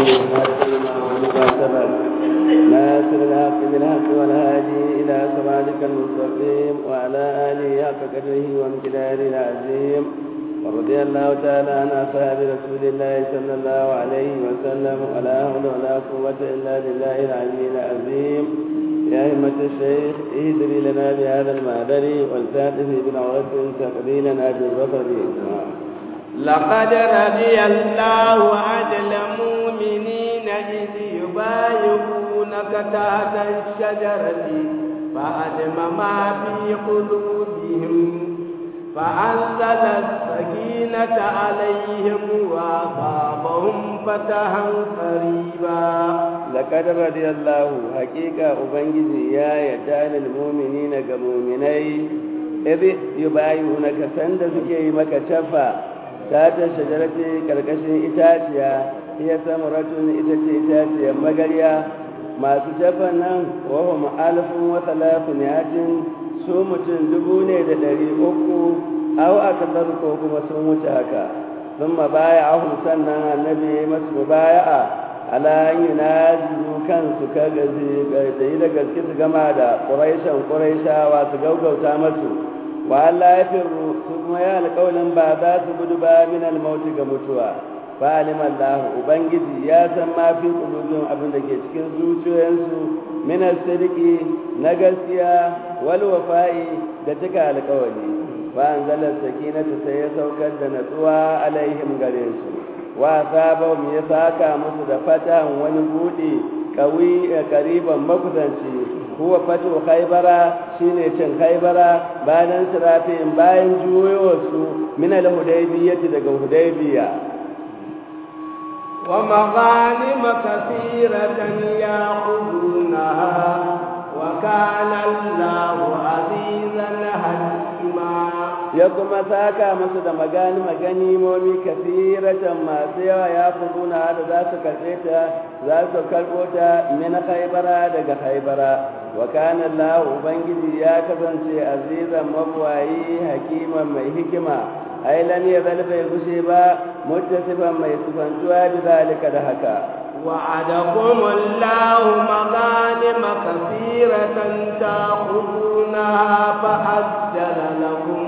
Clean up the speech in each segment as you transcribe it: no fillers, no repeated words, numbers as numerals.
ناصر الحق بالحق والهادي إلى صراطك المستقيم وعلى آله حق قدره وامتداره العظيم. ورضي الله تعالى عن أصحاب رسول الله صلى الله عليه وسلم ولا حول ولا قوة إلا بالله العلي العظيم. يا همة الشيخ اهدري لنا بهذا المعذر والتاتف بالعرف تقضي لنا بالظفر. لقد رضي الله عن المؤمنين إذ يبايعونك تحت الشجرة فعلم ما في قلوبهم فأنزل السكينة عليهم وأصابهم فتحا قريبا. لقد رضي الله حقيقة أبنجي يا يدان المؤمنين كمؤمنين إذ يبايعونك سند سكي مكشفا تحت الشجرة كالكشن إتاتيا هي ثمرة إتاتيا مغريا ما تشفنا وهم 1300 su mutum 1300 au aka ko kuma sun wuce haka sun mabaya ahun sannan annabi masu mubaya'a ala yunazilu kansu kagazi da yi da gaske su gama da ƙuraishawa su gaugauta masu wa Allah ya firru su kuma ya alƙawalin ba za su gudu ba min almauti ga mutuwa fa'alim Allah ubangiji ya san ma fi qulubihim abin da ke cikin zuciyoyinsu min as-sidqi na gaskiya wal wafa'i da cika alƙawari fa anzala sakinata sai ya saukar da natsuwa alaihim gare su wa sabahum ya saka musu da fatan wani buɗe kawi kariban makusanci huwa fatu khaybara shine cin khaybara bayan sirafin bayan juyowarsu min al-hudaybiyyah daga hudaybiya ومغانم كثيرة يأخذونها وكان الله عزيزا حكيما. يقوم ساكا مسد مغانم كثيرة ما سوى يأخذونها ذات كثيرة ذات كالبوتا من خيبرا دق خيبرا وكان الله أبنجي يا كسنشي عزيزا مبوعي حكيما مي حكما أي لن يزل في غشيبا متصفا ما يصفنتوا بذلك دهكا. وعدكم الله مغانم كثيرة تأخذونها فعجل لكم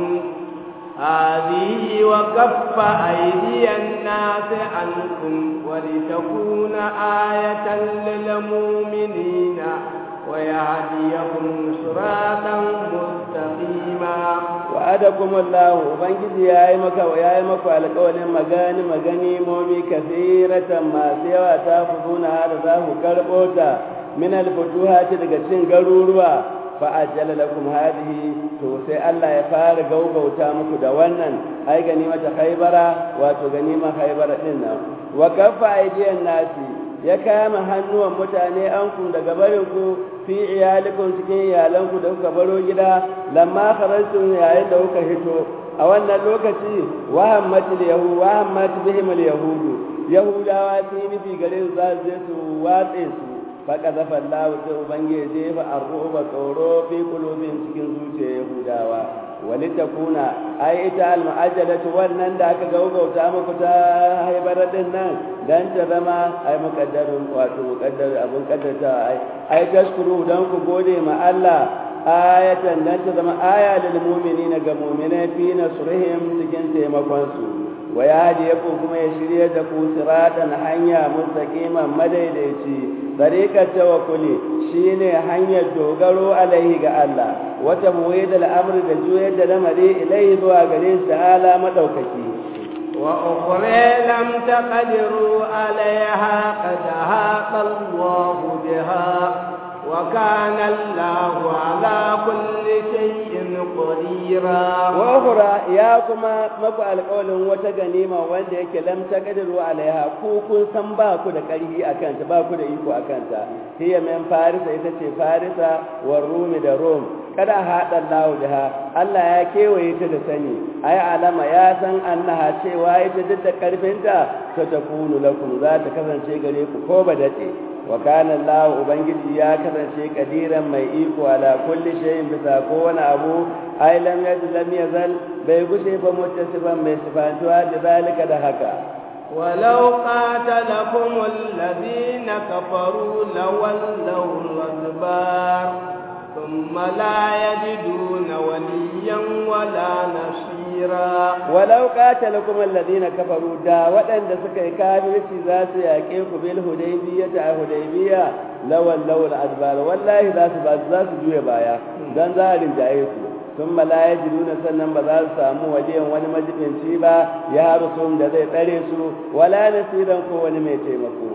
هذه وكف أيدي الناس عنكم ولتكون آية للمؤمنين ويهديكم صراطا مستقيما. وعدكم الله وبنجي يا مكا ويا مكا على قول مغاني مومي كثيرة ما سوى تأخذون هذا ذاه كربوتا من الفتوحات daga cin garuruwa فأجل لكم هذه to sai Allah ya fara gaugauta muku da wannan ai ganimata Khaybara wato ganima Khaybara din nan wa kaffa aidiyan nasi ya kama hannuwan mutane an ku daga barinku fi iyalikum cikin iyalanku da kuka baro gida lamma kharajtum yayin da kuka hito a wannan lokaci wahammat bihim al-yahudu yahudawa sun nufi gare su za su watse su faqazafa Allah ta ubangije fa arruba tsoro fi qulubin cikin zuciyar yahudawa walitakuna ai ita al-mu'ajjalatu wannan da aka gaugauta muku ta haibar din nan dan ta zama ai muqaddarun wato muqaddar abun kaddarta ai tashkuru dan ku gode ma Allah ayatan dan ta zama aya lil mu'minina ga mu'minai fi nasrihim cikin taimakon su wa yahdiyakum kuma ya shirye da ku siratan hanya mustaqiman madaidaici tariqat tawakkuli shine hanyar dogaro alaihi ga Allah wata muwayid al'amri da juyar da lamari ilaihi zuwa gare shi ta'ala madaukaki wa ukhra lam taqdiru alaiha qad haqa Allahu biha wa kana Allahu ala kulli shay'in qadira. wa ukhra ya kuma maku alƙawlin wata ganima wanda yake lam taqdiru alaiha ku kun san ba ku da ƙarfi akan ta ba ku da iko akan ta hiya min farisa ita ce farisa wa rumi da rum kada haɗa Allah biha Allah ya kewaye ta da sani ai alama ya san annaha cewa ita duk da karfinta ta takunu lakum za ta kasance gare ku ko ba dace wa kana Allah ubangiji ya kasance kadiran mai iko ala kulli shay'in bisa kowane abu ai lam yazal bai gushe ba muttasiban mai sifantuwa da zalika da haka ولو قاتلكم الذين كفروا لولوا الأدبار ثم لا يجدون وليا ولا نصيرا ولو قاتلكم الذين كفروا دا ودن سكاي كافرci za su yake ku bil hudaybiyya lawal adbar wallahi za su juye baya dan za a rinjaye su ثم لا يجدون sannan ba za su samu wajen wani majibinci ba ya rusum da zai tsare su wala nasiran ko wani mai taimako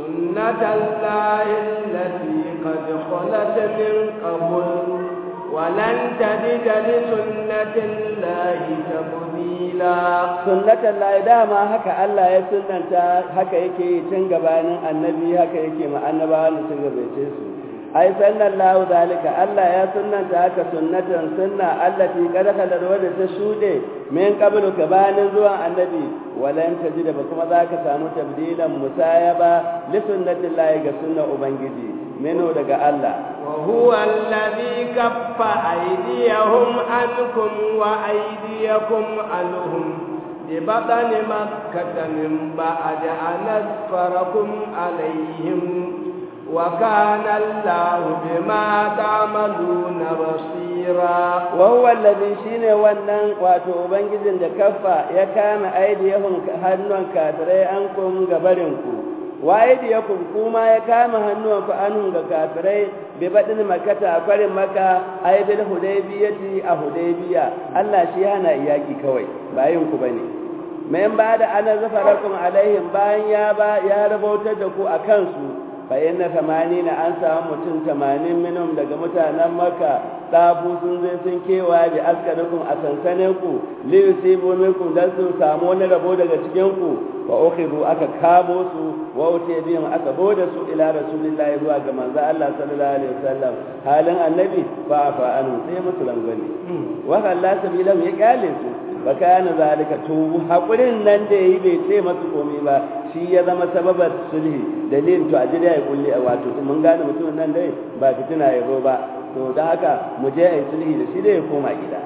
sunnatullahi allati qad khalat min qabl walan tajida li sunnatillahi tabdila sunnatullahi dama haka Allah ya sunnanta haka yake tun gabanin annabi haka yake ma annabawa da sun gabace su ai sallallahu zalika Allah ya sunnanta haka sunnatan sunna allati qad khalat wadda ta shude min qablu gabanin zuwan annabi walan tajida ba kuma zaka samu tabdilan musayaba li sunnatillahi ga sunna ubangiji meno daga Allah wa huwa alladhi kaffa aydiyahum ankum wa aydiyakum anhum bi batni makkah min ba'd an asfarakum alayhim وكان الله بما تعملون بصيرا وهو الذي شينه wannan wato ubangijin da kaffa ya kama aidiyahum hannun kafirai an kun gabarin ku wa aidiyakum kuma ya kama hannun ku anun ga kafirai bi badin makata a farin maka aidil hudaybiyati a hudaybiya Allah shi hana iyaki kawai bayin ku bane men ba da ana zafarakum alaihim bayan ya rabautar da ku akan su bayan na 80 an samu mutum 80 minhum daga mutanen Makka tabu sun zai sun kewa da askarukum a sansanin ku li yusibu minkum dan su samu wani rabo daga cikin ku wa ukhidu aka kamo su wa utibihim aka boda su ila rasulillahi zuwa ga manzo Allah sallallahu alaihi wasallam halin annabi fa anu sai musu langwani wa Allah sabilam ya kyale su bakana zalika to hakurin nan da yayi bai ce masu komai ba shi ya zama sababar sulhi dalilin to ajira ya kulli wato mun gane mutumin nan dai ba fitina ya zo ba to da haka mu je ai sulhi da shi da ya koma gida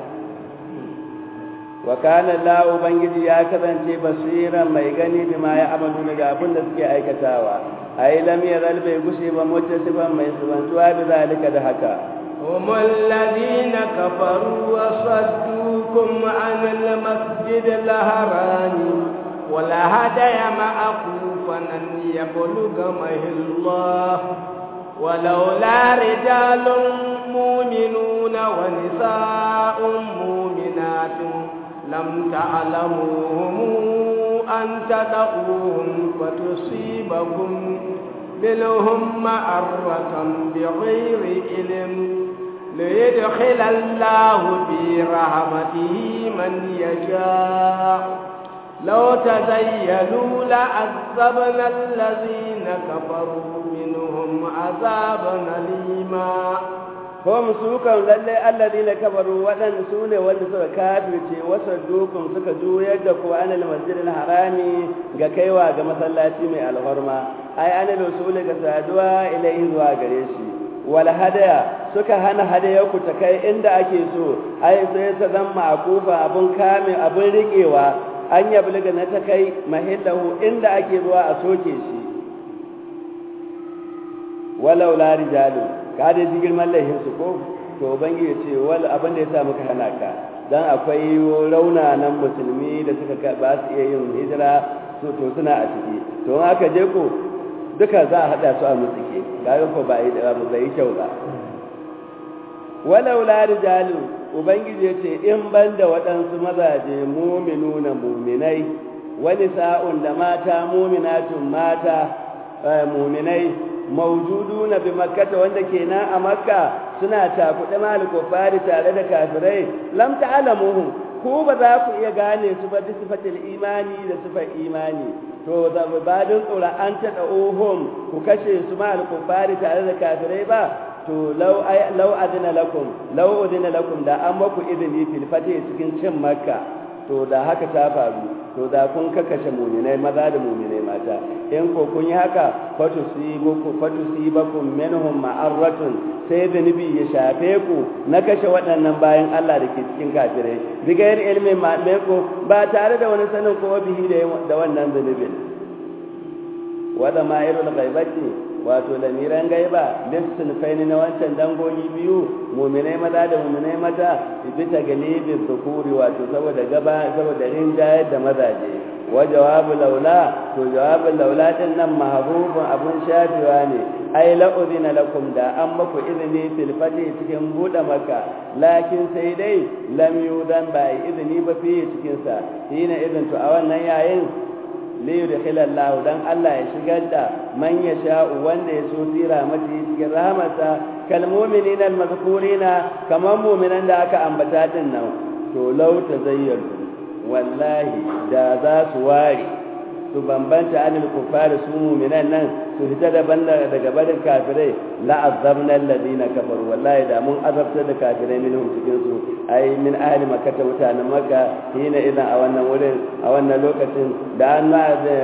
wa kana Allah ubangiji ya kasance basiran mai gani bima ya amalu daga abin da suke aikatawa ai lam yaral bai gushe ba mutasifan mai subantuwa da zalika da haka هم الذين كفروا وصدوكم عن المسجد الحرام والهدي معكوفا أن يبلغ الله ولولا رجال مؤمنون ونساء مؤمنات لم تعلموهم أن تدعوهم فتصيبكم منهم معرة بغير علم ليدخل الله في رحمته من يشاء لو تزيلوا لعذبنا الذين كفروا منهم عذابا أليما هم سوكا للي الذين كفروا ودن سوني ودن كافرتي وصدوكم سكا جويدكوا عن المسجد الحرام كيوا كمثلاتي من الغرمة أي أنا الوصول كسادوا إليه وغريشي wala hadaya suka hana hadayaku ta kai inda ake so ai sai ta zama akufa abun kame abun riƙewa an yabluga na ta kai mahillahu inda ake zuwa a soke shi walau la rijalu ka da girman laihin su ko to ubangiji ce wal abin da yasa muka hana ka dan akwai raunanan musulmi da suka ba su iya yin hijira to suna a ciki to aka je ko duka za a hada su a mutsike kaga ko ba yi kyau ba walau la rijalu ubangiji yace in banda waɗansu mazaje mu'minuna mu'minai wani sa'un da mata mu'minatun mata mu'minai mawjuduna bi makkah wanda kenan a makka suna takuɗe mal kufari tare da kafirai lam ta'lamuhum ko ba za ku iya gane su ba da sifatul imani da sifar imani to da badin tsora an tada ohum ku kashe su ma al-kufari tare da kafirai ba to law adina lakum da an maku izini fil fatih cikin cin makka to da haka ta faru to da kun kakashe mu'minai maza da mu'minai mata in ko kun yi haka fatusibakum minhum ma'arratun sai zunubi ya shafe ku na kashe waɗannan bayan Allah da ke cikin kafirai bigayar ilmin ma'ameko ba tare da wani sanin ko bihi da wannan zunubin wadda ma'irul ghaibati wato lamiran gaiba lissun faini na wancan dangogi biyu muminai maza da muminai mata bisa galibin zukuri wato saboda rinjayar da mazaje wa jawabu laula to jawabin laula din nan mahrubun abun shafewa ne ai la udina lakum da an maku izini fil fati cikin buɗe maka lakin sai dai lam yudan ba izini ba fi cikin sa hina idan to a wannan yayin liyudkhilallahu dan Allah ya shigar da man yasha'u wanda ya so tira mata cikin rahmarsa kal mu'minina al mazkurina kaman mu'minan da aka ambata din nan to law tazayyalu wallahi da za su ware su bambanta anil kufari su mu'minan nan su fita daban daga barin kafirai la azabna alladhina kafaru wallahi da mun azabta da kafirai minhum cikin su ai min ahli makkah mutanen makka hina idan a wannan wurin a wannan lokacin da an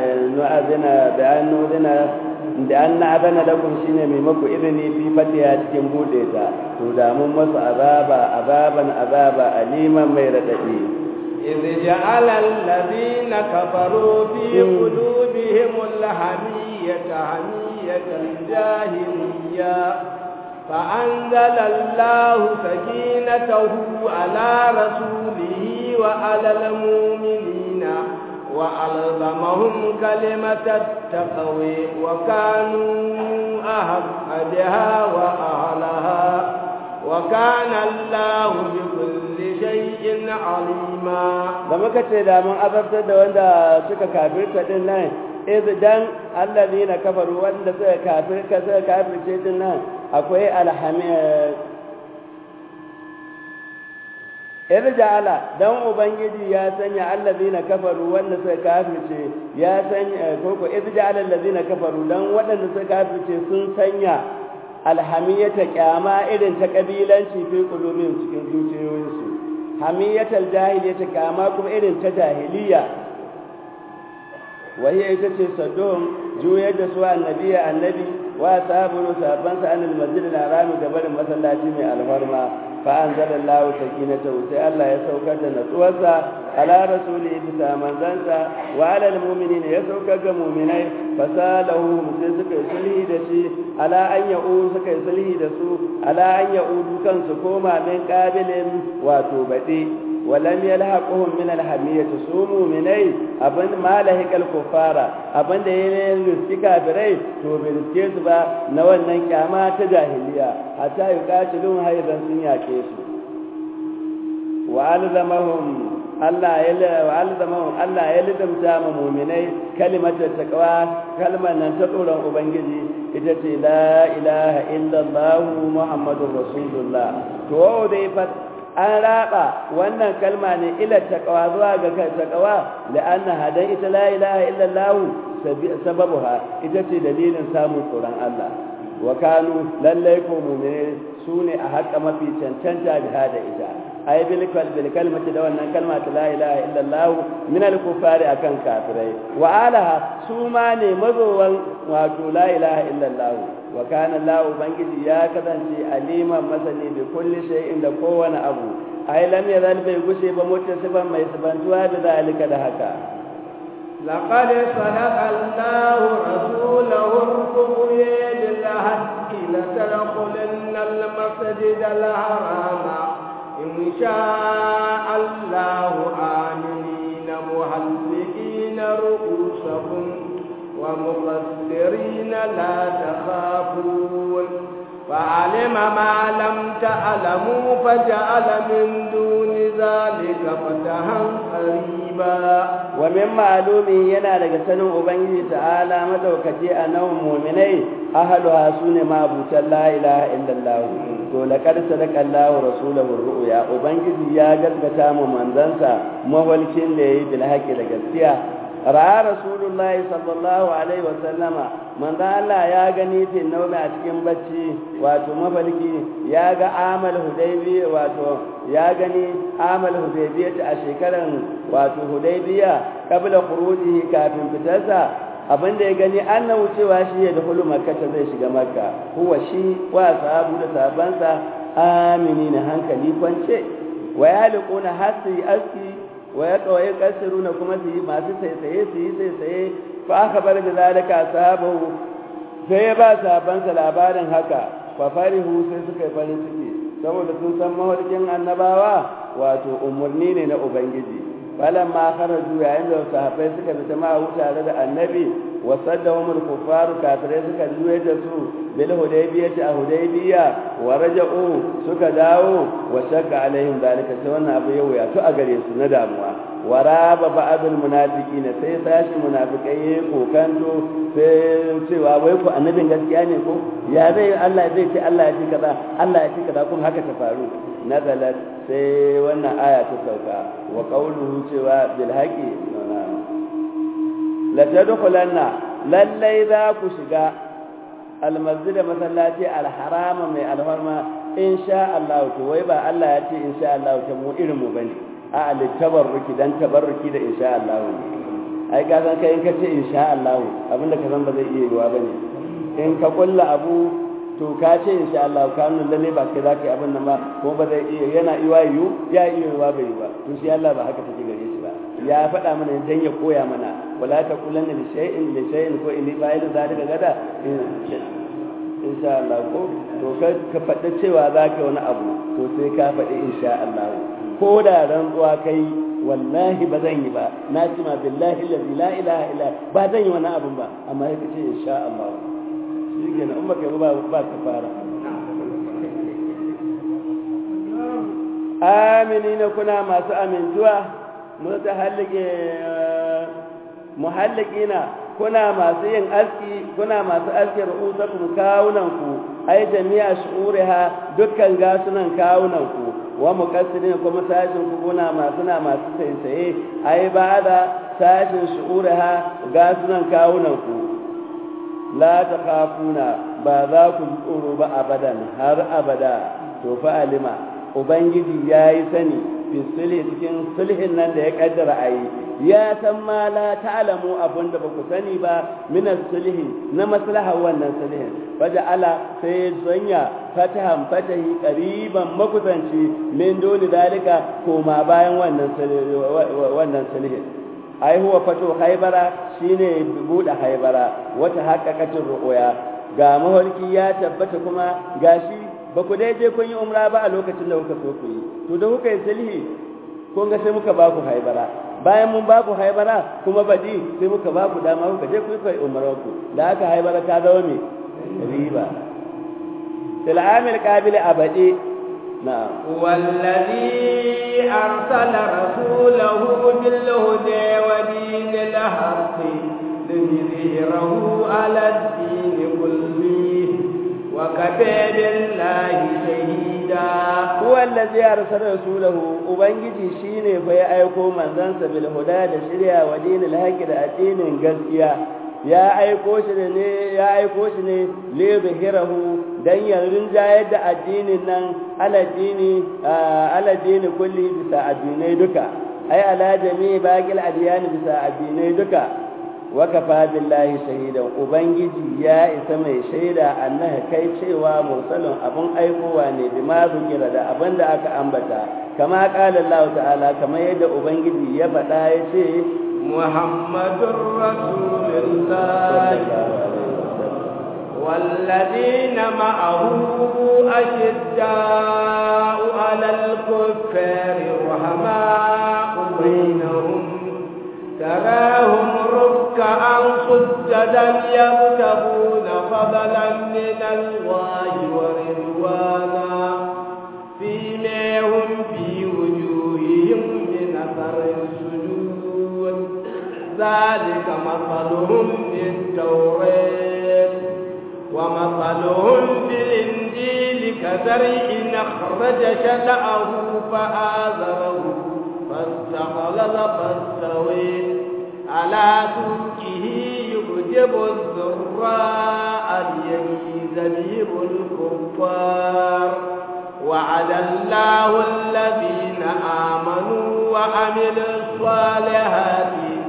adana lakum shine mai maku izini fi fatiha cikin bude ta to da mun masu azaban aliman mai radadi إذ جعل الذين كفروا في قلوبهم الحمية الجاهلية فأنزل الله سكينته على رسوله وعلى المؤمنين وألزمهم كلمة التقوى وكانوا أحق بها وأهلها وكان الله بكل شيء عليما da muka ce da mun azabtar da wanda suka kafirta din nan idan allazina kafaru wanda suka kafirce din nan akwai irja'ala dan ubangiji ya sanya allazina kafaru wanda suka kafirce ya sanya koko irja'ala allazina kafaru dan wadanda suka kafirce sun sanya alhamiyata kyama irin ta kabilanci fi qulubihim cikin zuciyoyinsu hamiyatal jahiliyata kyama kuma irin ta jahiliya wahiya ita ce saddom juyar da su annabi wa sahabban sa anil masjidil haram da barin masallaci mai alfarma fa anzalallahu sakinatahu sai Allah ya saukar da natsuwarsa ala rasulihi bisa manzansa wa ala almu'minina ya saukar ga mu'minai fasalahu sai suka yi sulhi da shi ala an ya'u suka yi sulhi da su ala an ya'udu kansu koma min qabilin wato bade ولم يلحقهم من الحمية سوموا مني أبن ما لحق الكفار أبن دين رزق كافرين تو برزقس با نوان نكاما تجاهلية حتى يقاتلون هيدا سنيا كيسو وألزمهم Allah ya lidamta ma mu'minai kalimatar taqwa kalmar nan ta tsoron ubangiji ita ce la ilaha illallah muhammadur rasulullah to dai fa an raba wannan kalma ne ila taqwa zuwa ga taqwa la'anna hadan ita la ilaha illallah sababuha ita ce dalilin samun tsoron Allah wa kanu lallai ko mu'mini sune a haƙa mafi cancanta da hada ita ay bil kalmati da wannan kalma ta la ilaha illallah min al kufari akan kafirai wa alaha su ma ne mazowan wato la ilaha illallah wa kana Allah ubangiji ya kasance aliman masani bi kulli shay'in da kowane abu ay lam yazal bai gushe ba mutasifan mai sabantuwa da zalika da haka لقد صدق الله رسوله الرؤيا بالحق لتدخلن المسجد الحرام إن شاء الله آمنين محلقين رؤوسكم ومقصرين لا تخافون فعلم ما لم تعلموا فجعل من دون ذلك فتحا قريبا ومن معلومه yana daga sanin ubangiji ta'ala madaukaki annahum mu'minai ahluha sunne ma abutan la ilaha illallah to laqad sadaqa Allahu rasulahu ru'ya ubangiji ya gaskata mu manzansa mawalkin da yayi bil haqqi da gaskiya ra'a rasulullahi sallallahu alaihi wa sallama manzo Allah ya gani fi naumi a cikin bacci wato mafarki ya ga amal hudaybiya wato ya gani amal hudaybiya a shekaran wato hudaybiya kabla khurujihi kafin fitarsa abinda ya gani annahu cewa shi ya dukulu makka zai shiga makka huwa shi wa sahabu da sahabansa aminina hankali kwance wa yaliquna hasi aski wa yaqawai kasiruna kuma su yi masu sai fa akhbar bi zalika sahabu sai ya ba sahabansa labarin haka fa farihu sai suka yi farin ciki saboda sun san mawarkin annabawa wato umurni ne na ubangiji falamma kharaju yayin da sahabbai suka fita ma tare da annabi wa saddahum al-kuffaru kafirai suka juye da su bil hudaybiyati a hudaybiya wa raja'u suka dawo wa shakka alaihim dalika sai wannan abu ya wuya to a gare su na damuwa wa raba ba'dul munafiqin sai sashi munafikai kokanto sai cewa wai ku annabin gaskiya ne ko ya zai Allah zai ce Allah ya ce kaza Allah ya ce kaza kun haka ta faru nazalat sai wannan aya ta sauka wa qawluhu cewa bil haqi la tadkhulanna lallai za ku shiga almasjid masallati alharama mai alharma insha Allah to wai ba Allah ya ce insha Allah ta mu irin mu bane a tabarruki dan tabarruki da insha Allah ai ga san kai in ka ce insha Allah abinda ka san ba zai iya yiwa bane in ka kulla abu to ka ce insha Allah ka nuna lalle ba kai zaka yi abin nan ba ko ba zai iya yana iwa ya iya yiwa bai ba to shi Allah ba haka take gare shi ba ya faɗa mana dan ya koya mana wala taqulanna li shay'in ko inni fa'il zalika gada insha Allah ko to ka faɗa cewa zaka wani abu to sai ka faɗi insha Allah ko da rantsuwa kai wallahi ba zan yi ba na ci ma billahi la ilaha illa ba zan yi wani abu ba amma ya ce insha Allah shi ke na umar kai ba ka fara aminina kuna masu amintuwa muhallikina kuna masu yin aski kuna masu aski ru'usakum kawunanku ai jami'a shu'uriha dukkan gasunan kawunanku wa muqassirin kuma sashin ku kuna masu saisaye ai ba da sashin shu'uriha gasunan kawunanku la takhafuna ba za ku tsoro ba abadan har abada to fa alima ubangiji yayi sani fi sulhi cikin sulhin nan da ya kaddara ayi ya san ma la ta'lamu abunda ba ku sani ba min sulhi na maslaha wannan sulhin ala sai sanya fatahi qariban makusanci min dole dalika koma bayan wannan sulhin ai huwa fato haibara shine buɗe haibara wata haƙaƙacin ru'uya ga maholki ya tabbata kuma gashi ba ku dai je kun yi umra ba a lokacin da kuka so ku yi to da kuka yi sulhi kun ga sai muka ba ku haibara bayan mun ba ku haibara kuma baɗi sai muka ba ku dama kuka je ku yi umrar ku da haka haibara ta zama me riba fil amil qabil abadi na'am wallazi arsala rasulahu bil huda wa dinil haqqi liyuzhirahu ala ad-din kullihi wa kafa billahi shahida huwa allazi arsala rasulahu ubangiji shine fa ya aiko manzansa bil huda da shari'a wa dinil haqqi da addinin gaskiya ya aiko shi ne li zahirahu dan ya rinjayar da addinin nan aladini kulli bisa addinai duka ai ala jami'i baqil adyan bisa addinai duka wa kafa billahi shahidan ubangiji ya isa mai shaida annaha kai cewa mursalun abun aikowa ne bima zukira da abinda aka ambata kama qala Allah ta'ala kamar yadda ubangiji ya faɗa ya ce muhammadur rasulullah والذين معه أشداء على الكفار رحماء بينهم تراهم ركعا سجدا يبتغون فضلا من الله ورضوانا فيماهم في وجوههم من أثر السجود ذلك مثلهم في التوراة ومثلهم في الإنجيل كزرع أخرج شطأه فآزره فاستغلظ فاستوى على سوقه يعجب الزراء ليغيظ بهم الكفار وعد الله الذين آمنوا وعملوا الصالحات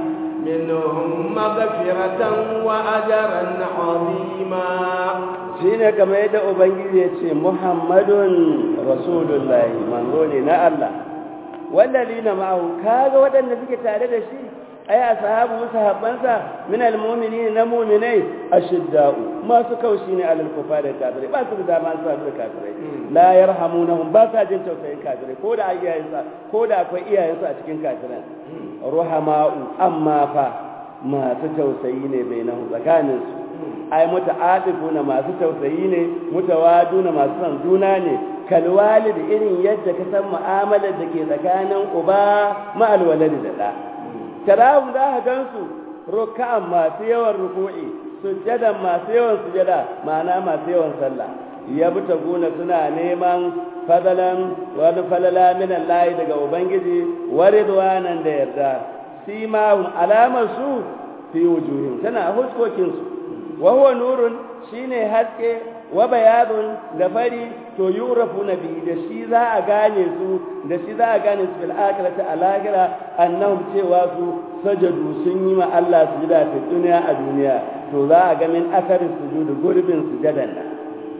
منهم مغفرة وأجرا عظيما. shine kamar yadda ubangiji ya ce Muhammadun rasulullahi manzo ne na Allah wallazina ma'ahu kaga waɗanda suke tare da shi ai ashabu sahabbansa min almu'minin na mu'minai ashidda'u masu kaushi ne alal kufar da kafirai ba su da dama su da kafirai la yarhamunahum ba sa jin tausayin kafirai ko da iyayensa ko da akwai iyayensu a cikin kafirai ruhama'u amma fa masu tausayi ne bainahu tsakaninsu ai muta'atifuna masu tausayi ne mutawaduna masu san juna ne kalwalid irin yadda ka san mu'amalar da ke tsakanin uba ma'al walad da da tarahum da ka gansu ruk'an masu yawan ruku'i sujjadan masu yawan sujjada ma'ana masu yawan sallah yabtaguna suna neman fadalan wa falala min Allah daga ubangiji wa ridwanan da yarda simahum alamar su fi wujuhim tana huskokin su wa huwa nurun shine haske wa bayadun da fari to yurafu nabi da shi za a gane su fil akhirati al-akhirah annahum cewa su sajadu sun yi ma Allah sujuda fi duniya a duniya to za a ga min asarin sujudu gurbin sujadan nan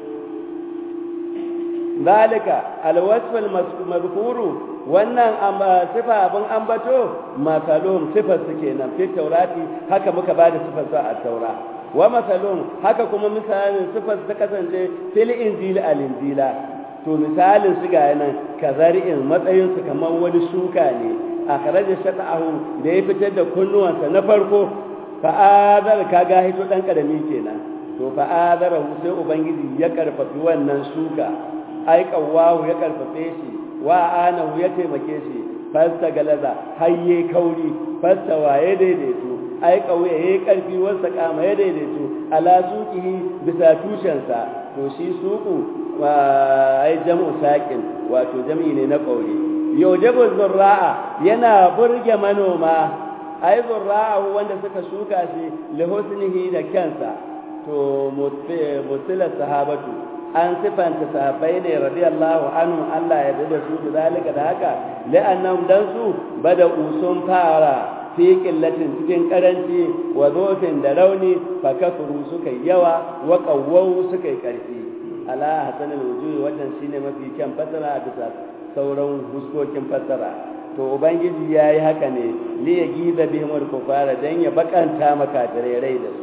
zalika al-wasf al-mazkuru wannan sifa abin ambato masalum sifar su kenan fi taurati haka muka bada sifar su a taura wa masalum haka kuma misalin sifar ta kasance fil injil al-injila to misalin su ga nan kazari'in matsayin su kamar wani shuka ne akhraja shata'ahu da ya fitar da kunnuwansa na farko fa'adar kaga hito dan karami kenan to fa'adarahu sai ubangiji ya karfafi wannan shuka ai kawahu ya karfafe shi wa anahu ya taimake shi fasta galaza hayye kauri fasta waye daidaito ai kauye yayi karfi wasa kama ya daidaito ala suqihi bisa tushensa to shi suku ai jam'u saqin wato jam'i ne na kauri yujabu zurra'a yana burge manoma ai zurra'a wanda suka shuka shi li husnihi da kansa to mutila sahabatu an sifanta sahabbai ne radiyallahu anhu Allah ya dade su da zalika da haka la'annahum dan su bada usun fara fi qillatin cikin karanci wa dhofin da rauni fa kafuru suka yawa wa qawwu suka karfi ala hasanul wujuhi wannan shine mafi kyan fasara a bisa sauran huskokin fasara to ubangiji yayi haka ne li yagiza bihimul kufara dan ya bakanta makafirai rai da su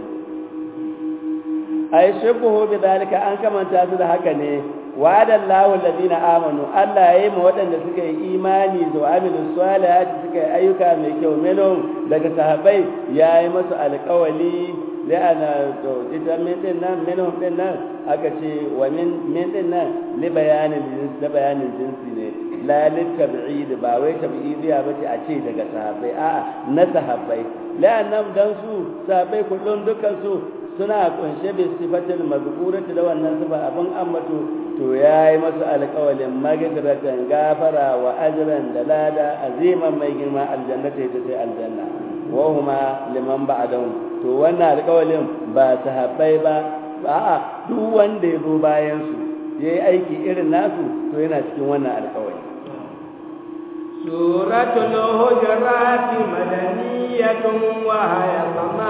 ai shubuhu bidalika an kamanta su da haka ne wa'adallahu alladhina amanu Allah yayi ma wadanda suka yi imani da amilus salihati suka yi ayyuka mai kyau melon daga sahabbai yayi masu alƙawali la'ana to ita min din nan melon din nan aka ce wa min din nan li bayanin da bayanin jinsi ne la li tab'id ba wai tab'idiyya bace a ce daga sahabbai a'a na sahabbai la'annam dan su sahabbai kullun dukkan su suna kunshe bi sifatil mazkurati da wannan sifa abin ambato to yayi masu alƙawalin magfiratan gafara wa ajran da lada aziman mai girma aljannata ita sai aljanna wa huma liman ba'dahum to wannan alƙawalin ba sahabbai ba a'a duk wanda ya zo bayan su yayi aiki irin nasu to yana cikin wannan alƙawari suratul hujurat madaniyatun wa hiya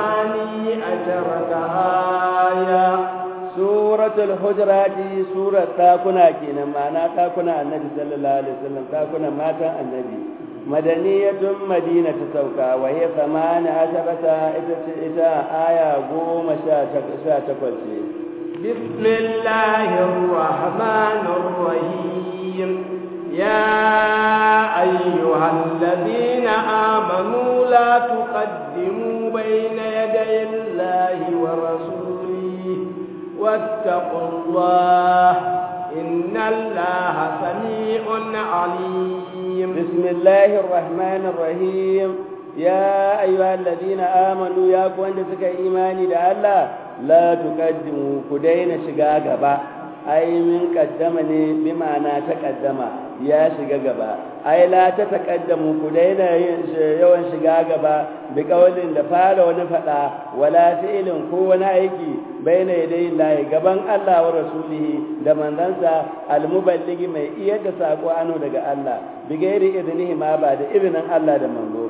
18 aya suratul hujurat surat takuna kenan ma'ana takuna annabi sallallahu alaihi wasallam takuna matan annabi madaniyatun madina ta sauka wa hiya 18 ita aya 18 ce bismillahir rahmanir rahim يا أيها الذين آمنوا لا تقدموا بين يدي الله ورسوله واتقوا الله إن الله سميع عليم بسم الله الرحمن الرحيم يا أيها الذين آمنوا يا كون سك إيماني دا الله لا تقدموا كدين شقاقبا أي من قدمني بمعنى تقدم ya shiga gaba ai la ta taqaddamu ku daina yawan shiga gaba bi kawalin da fara wani fada wala fi'lin ko wani aiki baina yadai lahi gaban Allah wa rasulihi da manzansa almuballigi mai iya da sako ano daga Allah bi gairi idnihi ma ba da izinin Allah da manzo ba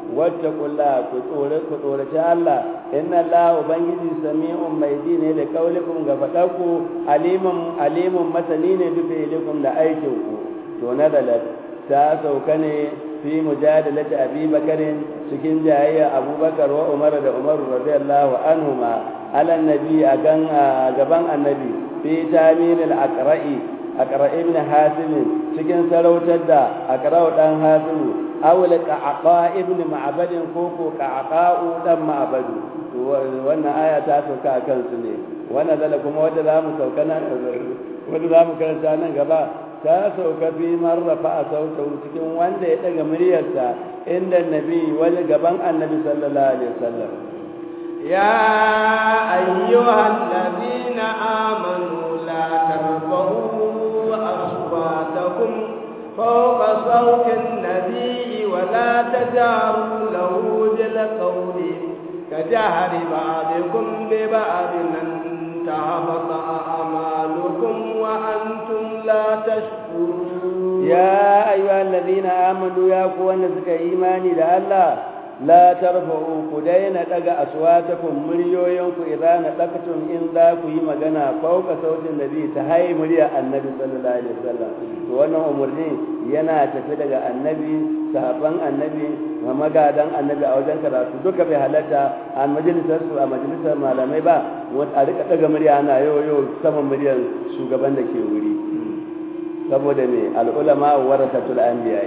wattaqullaha ku tsoraci Allah inna Allah ubangiji sami'un mai ji ne da kaulikum ga faɗaku alimun masani ne bi fi'likum da aikinku to nadalat ta sauka ne fi mujadalati Abi Bakarin cikin jayayya Abubakar wa Umar da Umar radiyallahu anhuma ala nabi a gaban annabi fi tamim al-aqra'i ibn hasim cikin sarautar da aqra'u dan hasim aw al-qaqa ibn ma'bad ko qaqa'u dan ma'bad wannan aya ta sauka akan su ne wannan zalla kuma wanda zamu sauka nan wanda zamu karanta nan gaba ta sauka fi marrafa a sautahu cikin wanda ya daga muryarsa inda nabi wani gaban annabi sallallahu alaihi wasallam ya ayyuhal ladina amanu la tarfa'u aswatakum fawqa sawti nabi wa la tajaru lahu bil qawli kajahri ba'dikum bi ba'din tahbata a'malukum wa antum لا تشكرون يا أيها الذين آمنوا يا قوان سكا إيماني لله لا ترفعوا كدين تقى أصواتكم مليوينكم إذا نطقتم إن ذاكوا يمغنا فوق صوت النبي تهي مليا النبي صلى الله عليه وسلم وانا أمرني ينا تفلق النبي صحابان النبي ومقادا النبي أوجان كراسو دوك بحالتا عن مجلس malamai ba a rika daga murya ana yau saman muryar shugaban da ke wuri saboda me al'ulama warasatul anbiya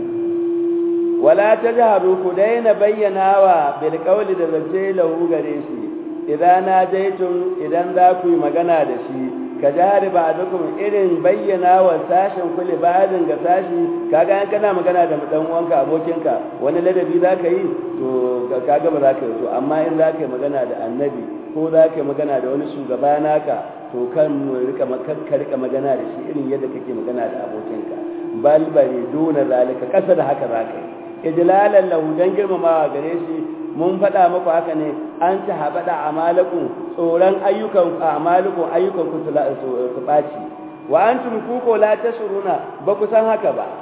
wala tajharu ku daina bayyanawa bil qawli da zance lahu gare shi idan idan za ku yi magana da shi ka jari ba'dukum irin bayyanawa sashin kulli ba'din ga sashi kaga an kana magana da dan uwanka abokinka wani ladabi zaka yi to kaga ba zaka yi to amma in zaka yi magana da annabi ko zaka yi magana da wani shugaba naka to kan rika magana da shi irin yadda kake magana da abokinka balbari duna zalika kasa da haka zaka yi ijlalan lahu dan girmamawa gare shi mun faɗa muku haka ne an ta habada amalakum tsoron ayyukan ku su baci wa antum kuko la tashuruna ba ku san haka ba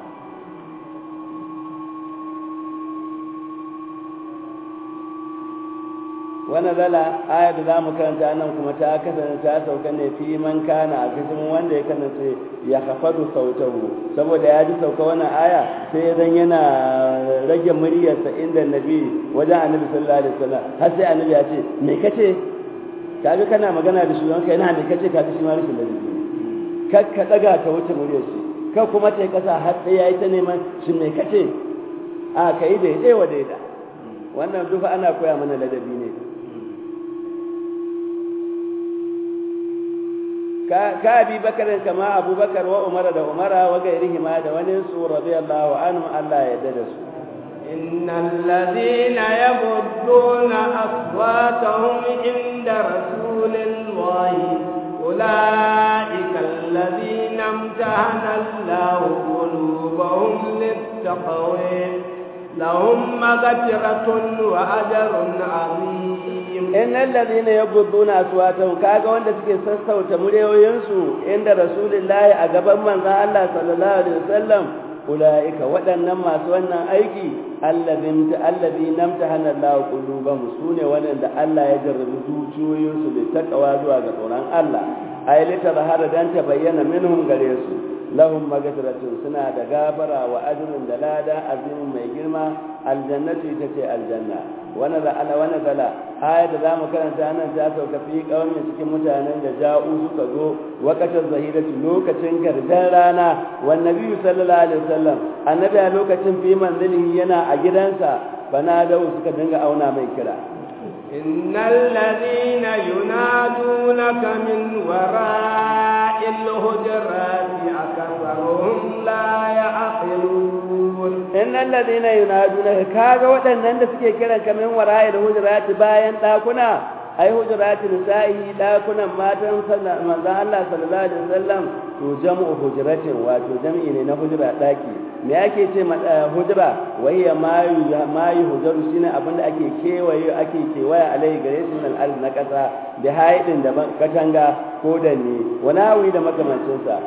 wannan zala aya da zamu karanta nan kuma ta kasance ta sauka ne fi man kana a cikin wanda ya kasance ya khafadu sautahu saboda ya ji sauka wannan aya sai dan yana rage muryarsa inda nabi wajen annabi sallallahu alaihi wasallam har sai annabi ya ce me kace kaga kana magana da shugaban kai yana me kace kaga shi ma rashin ladabi ka daga ka wuce muryar shi ka kuma tai kasa har sai yayi ta neman shi me kace a kai daidai wa daida wannan dufa ana koya mana ladabi ne ka abi bakarin kama abubakar wa umara da umara wa gairihima da wani su radiyallahu anhu Allah ya yarda da su innal ladina yabudduna aswatahum inda rasulillahi ulaika alladhina imtahana Allahu qulubahum littaqwa lahum maghfiratun wa ajrun 'azim innal ladhina yaghudduna aswatahum kaga wanda suke sassauta muryoyinsu inda rasulullahi a gaban manzon Allah sallallahu alaihi wasallam ulaika waɗannan masu wannan aiki alladhina namtahana Allah qulubahum sune wanda Allah ya jarrabi zuciyoyinsu da takawa zuwa ga tsoron Allah ay litazahara dan ta bayyana minhum gare su lahum maghfiratun suna da gafara wa ajrun da lada azimin mai girma aljannatu ita ce aljanna wana zala aya da zamu karanta nan ta sauka fi kaumin cikin mutanen da ja'u suka zo waqatan zahirati lokacin garjan rana wan nabiyyu sallallahu alaihi wasallam annabi a lokacin fi manzilihi yana a gidansa bana da suka dinga auna mai kira innal ladina yunadunaka min wara'il hujurati akatharuhum la ya'qilun innal ladina yunadunaka kaga waɗannan da suke kiran ka min wara'il hujurati bayan dakuna ai hujurati nisa'i dakunan matan manzon Allah sallallahu alaihi wasallam to jam'u hujratin wato jam'i ne na hujra daki me yake ce hujra wayya mayu hujru shine abinda ake kewaya alai gare shi min al na kasa da haidin da katanga ko da ni wanawi da makamancin sa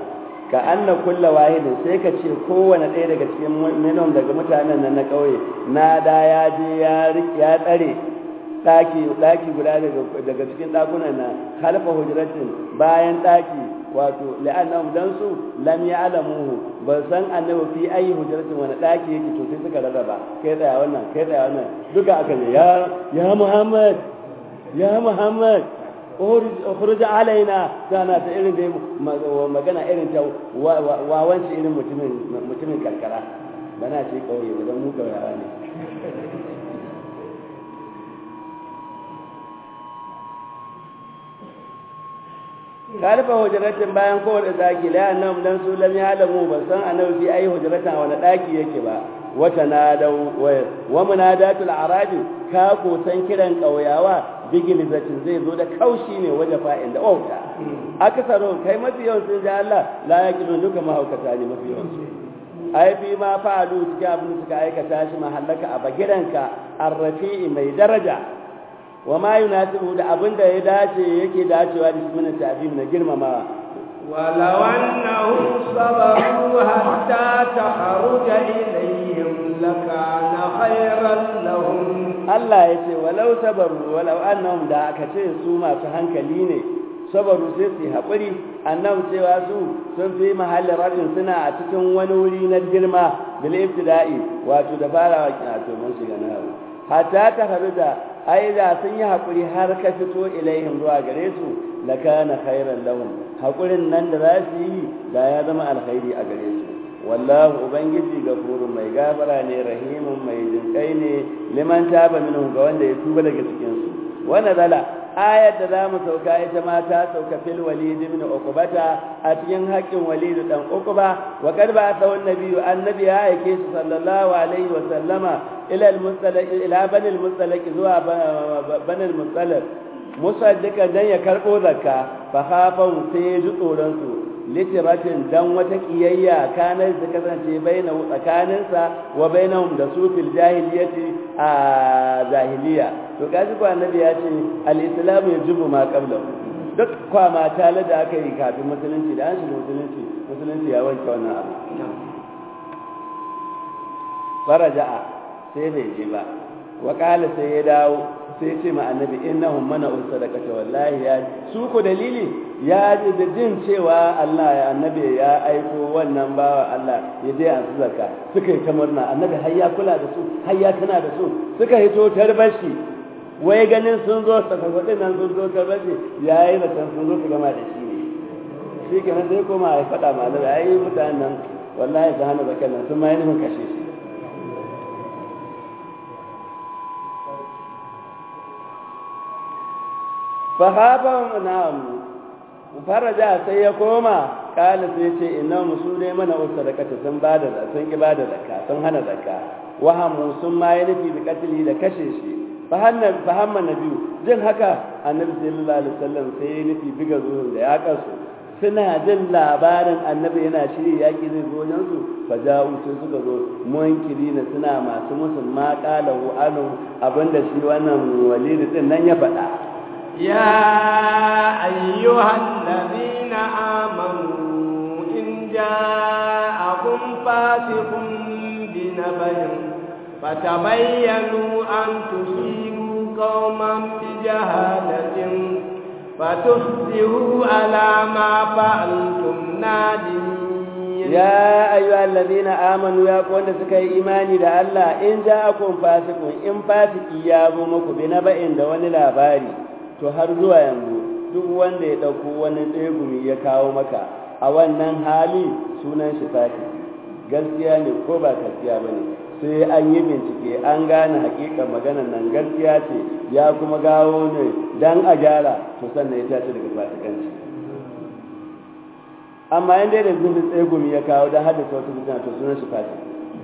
ka anna kulla wahidin sai ka ce kowane ɗaya daga cikin minom daga mutanen nan na ƙauye na da ya je ya tsare ɗaki guda daga cikin ɗakunan na halfa hujratin bayan ɗaki wato la'annahum dan su lam ya'lamuhu ba san annabi fi ayi hujratin wani ɗaki yake to sai suka rarraba kai tsaya wannan duka aka ne ya Muhammad ukhruj alaina kana ta irin dai magana irin ta wawanci irin mutumin karkara bana ce kauye wajen mu kauyawa ne kalfa hujratin bayan kowace daki la annahum dan su lam ya'lamu ba san annabi fi ayi hujratin wani daki yake ba wata nadau wa munadatul arabi ka ko san kiran kauyawa bigilizatin zai zo da kaushi ne waje fa'in da wauta akasaro kai mafi yawan sun ji Allah la yaqilun duka mahaukata ne mafi yawan su ai bi ma fa'alu cikin abin da suka aikata shi mahallaka a bagiranka arrafi'i mai daraja wa ma yunasibu da abin da ya dace yake dacewa da sunan ta'zim na girmamawa ولو أنهم صبروا حتى تخرج إليهم لكان خيرا لهم الله يقول ولو أنهم da aka ce su masu hankali ne sabaru sai su haƙuri annabi cewa su sun fi mahallin rajin suna a cikin wani wuri na girma bil ibtida'i wato da farawa kina to mun shiga na hatta ta haruda ai da sun yi haƙuri har ka fito ilaihim zuwa gare su lakana khairan lahum haƙurin nan da za su yi da ya zama alkhairi a gare su wallahu ubangiji gafurun mai gafara ne rahimun mai jinkai ne liman taba minhum ga wanda ya tuba daga cikin su wannan zala ayat da zamu sauka ita ma ta sauka fil walid ibn uqbata a cikin haƙin walid dan uqba wa kad ba sa annabi ya aike shi sallallahu alaihi wa sallama ila al-mustalaq ila bani al-mustalaq zuwa bani al-mustalaq musaddiqan dan ya karbo zakka fa khafan sai ji tsoron su litiratin dan wata kiyayya kanar da kasance bainahu tsakaninsa wa bainahum da su fil jahiliyyati a jahiliya to kaji ko annabi ya ce al-islamu yajibu ma qablahu duk kwama tale da aka yi kafin musulunci da an shiga musulunci ya wanke wannan abu faraja'a sai bai je ba wa qala sai ya dawo sai ce ma annabi innahum mana'u sadaqata wallahi ya su ko dalili ya ji da jin cewa Allah ya annabi ya aiko wannan bawa Allah ya je an zakka suka yi ta murna annabi har ya kula da su har ya tana da su suka hito tarbashi wai ganin sun zo sakakwadin nan sun zo tarbashi yayi da kan sun zo su gama da shi ne shi kenan sai koma ya faɗa ma annabi ai mutanen nan wallahi ta hana zakkan nan sun ma yi nufin kashe shi fahaban na'am faraja sai ya koma kala sai ce inna musu dai mana usadaqata sun bada sun ki bada zakka sun hana zakka wahamu sun ma yi nufi da katili da kashe shi fahamma nabiyu jin haka annabi sallallahu alaihi wasallam sai ya nufi biga zuwan da ya kasu suna jin labarin annabi yana shiri yaki zai zo wajen su faja'u sai suka zo munkirina suna masu musulma qalahu anu abinda shi wannan walidi din nan ya faɗa يا أيها الذين آمنوا إن جاءكم فاسق بنبأ فتبينوا أن تصيبوا قوما بجهالة فتصبحوا على ما فعلتم نادمين يا أيها الذين آمنوا يا قوم سكي إيماني دا الله إن جاءكم فاسق إن فاسق يابومك بنبأ دون الأباري to har zuwa yanzu duk wanda ya dauko wani tsegumi ya kawo maka a wannan hali sunan shi fati gaskiya ne ko ba gaskiya bane sai an yi bincike an gane hakikar maganar nan gaskiya ce ya kuma gawo ne dan a gyara to sannan ya tashi daga fasikanci amma inda da zubi tsegumi ya kawo dan haddasa wata fitina to sunan shi fati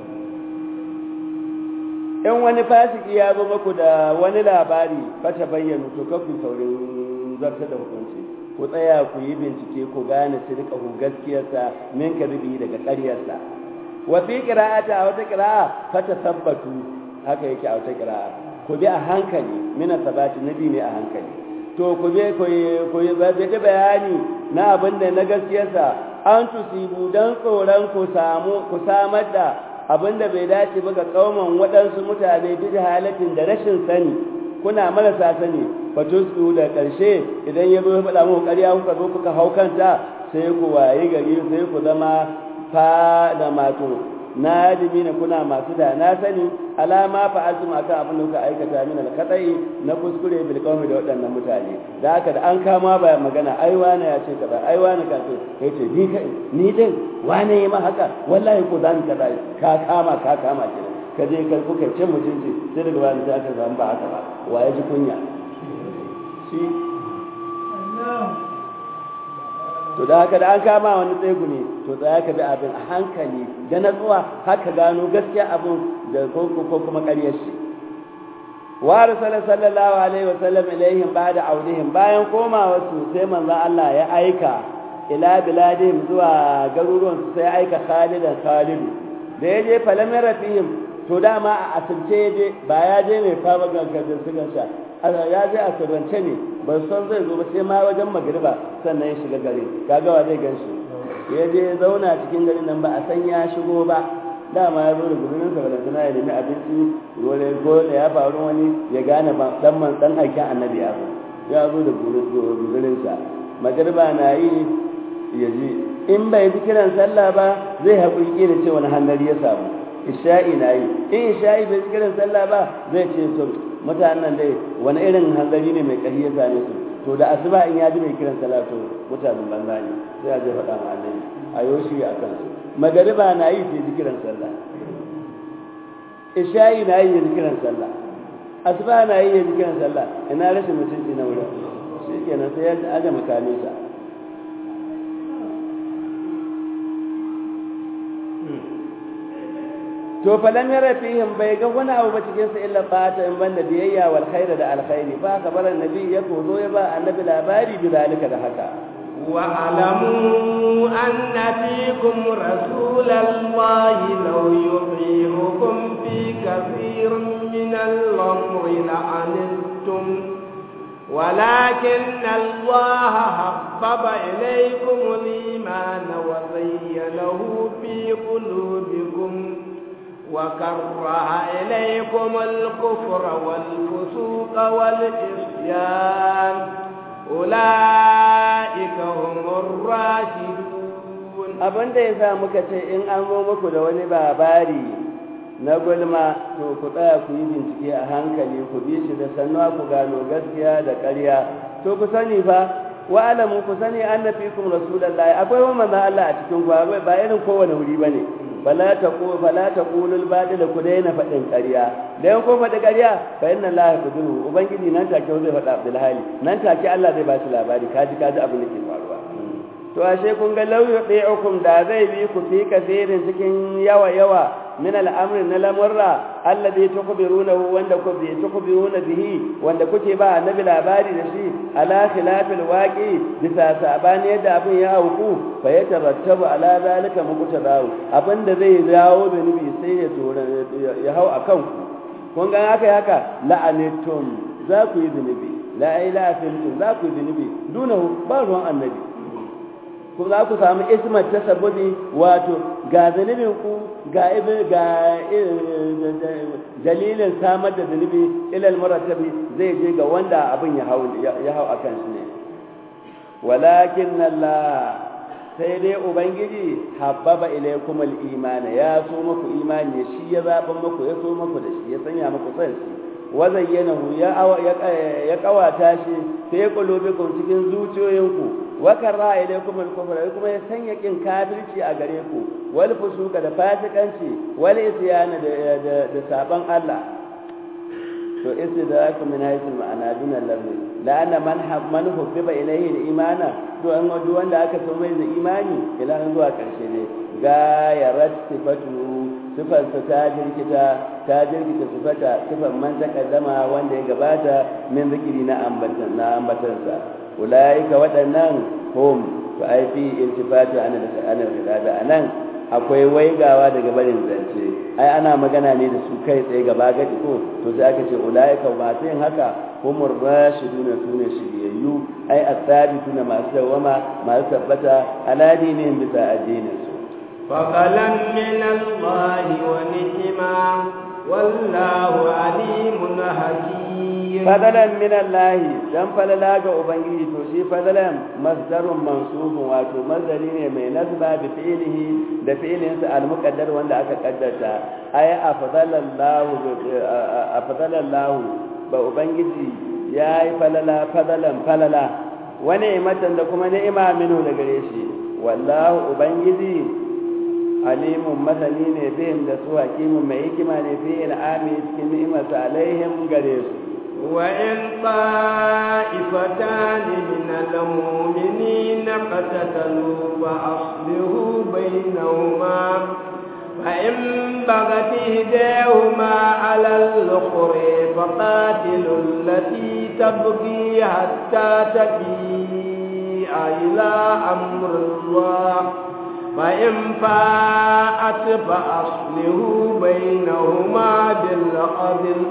in wani fasiki ya zo muku da wani labari fata bayyana to kafin saurin zarta da hukunci ku tsaya ku yi bincike ku gane sirka ku gaskiyarsa min kadhibi daga ƙaryarsa wa fi qira'ati a wata qira'a fata tabbatu haka yake a wata qira'a ku bi a hankali min sabati nabi ne a hankali to ku bi ku yi bayani na abin da na gaskiyarsa an tusibu dan tsoron ku samar da abinda bai dace ba ga kauman waɗansu mutane bi halatin da rashin sani kuna marasa sani fatusku da ƙarshe idan ya zo ya faɗa muku ƙarya kuka zo kuka hau kanta sai ku wayi gari sai ku zama fa da mato nadimi ne kuna masu da na sani alama fa'altum akan abin da kuka aikata min al-qata'i na kuskure bil qawmi da waɗannan mutane da haka da an kama ba magana ai wani ya ce kaza ai wani ka ce yace ni din wani yi ma haka wallahi ko zan kaza ka kama kenan ka je kai kuka ce mutunci sai daga wani sai aka zama ba haka ba waye ji kunya shi to da haka da an kama wani tsegu ne to tsaya ka bi abin a hankali da natsuwa haka gano gaskiya abin da ko kuma ƙaryar shi wa rasala sallallahu alaihi wa sallam ilaihim ba'da audihim bayan komawa su sai manzon Allah ya aika ila biladihim zuwa garuruwan su sai ya aika Khalid da ya je falamira fihim to dama a asirce je ba ya je mai fama gangan sukan sha ya je a sirrance ne ba san zai zo ba sai ma wajen magriba sannan ya shiga gari kaga wa zai ganshi ya je zauna cikin garin nan ba a san ya shigo ba dama ya zo da gudunin sa balantana ya nemi abinci wale ko da ya faru wani ya gane ba dan aikin annabi ya zo da gudunin sa magriba na yi ya ji in bai ji kiran sallah ba zai haƙuri da ce wani hangari ya samu isha'i na yi in isha'i bai ji kiran sallah ba zai ce to mutanen dai wani irin hanzari ne mai ƙarfi ya same su to da asuba in ya ji mai kiran sallah to mutanen banza ne sai a je faɗa ma annabi a yoshi a kansu magariba na yi sai ji kiran sallah isha'i na yi ya ji kiran sallah asuba na yi ya ji kiran sallah ina rashin mutunci na wurin shi kenan sai ya aje makaminsa to falan yara fihim bai ga wani abu ba cikin sa illa fata in banda biyayya wal khaira da alkhairi fa kabaran nabi ya kozo ya ba annabi labari bi zalika da haka wa alamu anna fikum rasulallahi law yuhibukum fi kathirin min al-amri la'antum ولكن الله حبب إليكم الإيمان وزينه في قلوبكم وكره إليكم الكفر والفسوق والعصيان أولئك هم الراشدون abin da yasa muka ce in an zo muku da wani labari na gulma to ku tsaya ku yi bincike a hankali ku bi shi da sannuwa ku gano gaskiya da ƙarya to ku sani fa wa alamu ku sani anna fikum rasulullahi akwai wa manzo Allah a cikin ku ba irin kowane wuri bane fala taqulu al-badila ku daina fadin ƙarya dan ko fadi ƙarya fa inna Allah yaqdiru ubangiji nan take zai faɗa Abdul Hali nan take Allah zai ba shi labari kaji abin da ke faruwa to ashe kun ga law yuqi'ukum da zai bi ku fi kafirin cikin yawa min al-amri na lamurra alladhi tukbirunahu wanda ku bi tukbiruna bihi wanda kuke ba annabi labari da shi ala khilafil waqi bisa sabani yadda abin ya auku fa yatarattabu ala zalika muqtadahu abinda zai dawo da nabi sai ya hau akan ku kun ga haka la'anitum za ku yi zunubi la ilaha illa za ku yi zunubi dunahu ba ruwan annabi ku za ku samu ismat tasabbubi wato ga zunubin ku ga dalilin samar da zunubi ilal murattabi zai je ga wanda abin ya hau akan shi ne walakin Allah sai dai ubangiji habbaba ilaykum al-iman ya so muku imani shi ya zaban muku ya so muku da shi ya sanya muku san shi wa zayyanahu ya kawata shi sai qulubikum cikin zuciyoyinku wa karra ilaykum al-kufra kuma ya sanya kin kafirci a gare ku wal fusuka da fasikanci wal isyana da saban Allah to istidraku min haythul ma'ana dun al-lafzi la'anna man hubbiba ilayhi al-imana to an wadu wanda aka so mai da imani ila zuwa karshe ne ga ya ratifatu sifar ta jirkita sifar man takaddama wanda ya gabata min zikiri na ambatansa ulaika waɗannan hum to ai fi iltifati ana da anan akwai waigawa daga barin zance ai ana magana ne da su kai tsaye gaba gadi ko to sai aka ce ulaika ba sai haka humur rashiduna sune shiriyayyu ai as-sabituna masu dawama masu tabbata ala dinihim bisa addinin su faqalan min Allah wa ni'ma wallahu alimun hakim fadalan min Allah dan falala ga ubangiji to shi fadalan masdarun mansubun wato masdari ne mai nasba bi fi'lihi da fi'lin sa al-muqaddar wanda aka kaddata ay afdalallahu ba ubangiji yayi fadalan falala wani ni'matan da kuma ni'ima minu da gare shi wallahu ubangiji alimun masani ne bihim da su hakimun mai hikima ne fi al'ami cikin ni'imarsa alaihim gare su وإن طائفتان من المؤمنين اقتتلوا فأصلحوا بينهما فإن بغت إحداهما على الأخرى فقاتلوا التي تبغي حتى تفيء إلى أمر الله فإن فاءت فأصلحوا بينهما بالعدل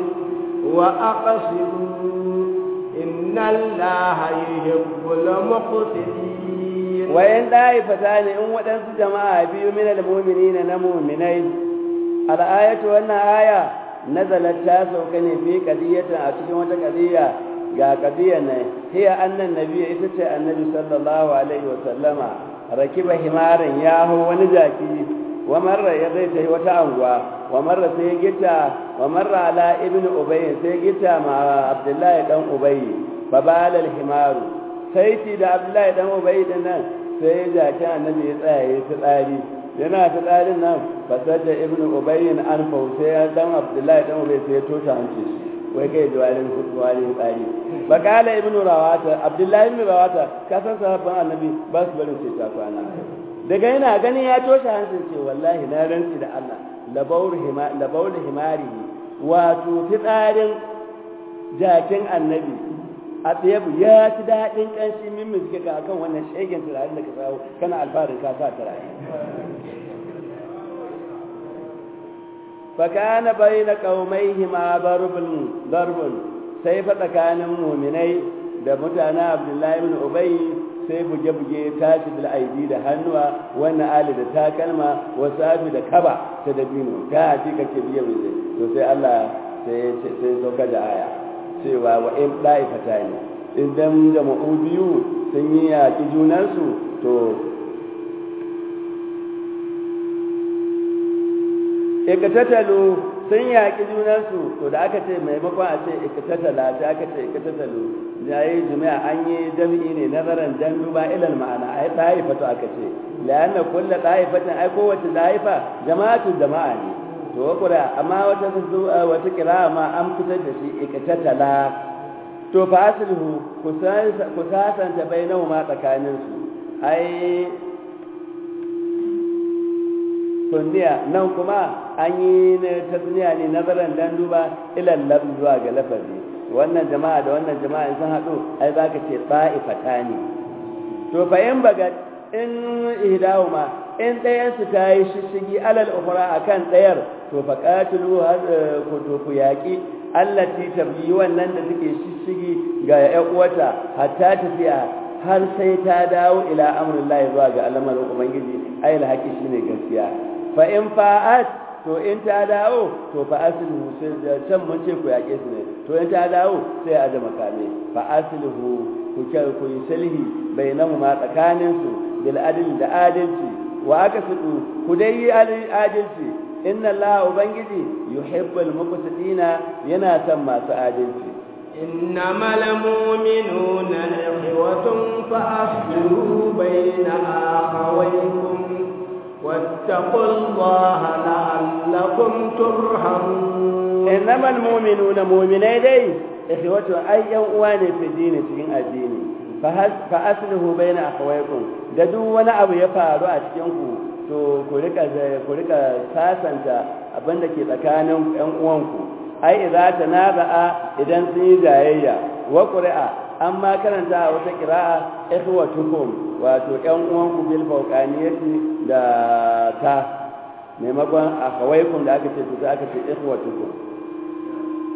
وأقسطوا إن الله يحب المقسطين وإن طائفتان إن ودنس جماعة بيو من المؤمنين نمؤمنين الآية وأن آية نزلت تاسو كان في قضية أتكلم وتقضية قضية هي أن النبي إتسى النبي صلى الله عليه وسلم ركب حمار ياهو ونجاكي ومر يغيته وتأنقوا ومر سيجتا ومر على ابن أبي سيجتا مع عبد الله بن أبي فبال الحمار سيتي دا عبد الله بن أبي دنا سيجا كان النبي يتسالي yana ta tsarin nan fasada ibnu ubayyin an fausa dan abdullahi dan ubay sai ya toshe hanci shi wai kai jawarin kuwalin tsari bakala ibnu rawata abdullahi ibn rawata ka san sahabban annabi ba su barin sai ta kwana daga yana ganin ya toshe hancin ce wallahi na rantsi da Allah labaul himari wato fitsarin jakin annabi a tsayabu ya ci daɗin ƙanshi min miske ka akan wannan shegen turare da ka sawo kana alfarin ka sa turare fakana bayna qaumaihima darbun sai fa tsakanin mu'minai da mutanen Abdullahi ibn Ubay sai buge-buge tashi bil aidi da hannuwa wannan ali da takalma wasabi da kaba ta dabino ta ji kake biye biye to sai Allah sai sauka da aya cewa wa in daifatani idan jama'u biyu sun yi yaki junansu to ikatatalu sun yaƙi junansu to da aka ce maimakon a ce ikatatala ta aka ce ikatatalu yayi jami'a an yi jami'i ne nazaran dan duba ilal ma'ana ai taifatu aka ce la'anna kullu taifatin ai kowace taifa jama'atu jama'a ne to kura amma wata kira ma an fitar da shi ikatatala to fa asluhu kusasanta bainahuma tsakaninsu ai sunniya nan kuma an yi tasniya ne nazaran dan duba ilal lafz zuwa ga lafazi wannan jama'a da wannan jama'a sun haɗu ai zaka ce ta'ifata ne to fa in baga in ihdahuma in ɗayan su ta yi shishigi alal ukhra akan ɗayar to fa qatilu ku yaqi allati tabyi wannan da take shishigi ga ƴan uwata hatta tafiya har sai ta dawo ila amrullahi zuwa ga al'amarin ubangiji ai alhaqi shine gaskiya fa in fa'at to in ta dawo to fa asluhu sai can mun ce ku yake su ne to in ta dawo sai a da makame fa asluhu ku yi sulhi bainahuma tsakanin su bil adl da adalci wa aqsidu ku dai yi adalci inna allaha ubangiji yuhibbul muqsitina yana son masu adalci إنما المؤمنون إخوة فأصلحوا بين أخويكم واتقوا الله لعلكم ترحمون إنما المؤمنون مؤمنين دي إخوة أي يوان في الدين تكين الدين فأصلحوا بين أخويكم ددو وانا أبو يفعلوا أتكينكم to ku rika sasanta abin da ke tsakanin ƴan uwanku ai idza tanaba'a idan sun yi jayayya wa qur'a amma karanta wata qira'a ikhwatukum wato ƴan uwanku bil fawqaniyati da ta maimakon akhawaykum da aka ce to aka ce ikhwatukum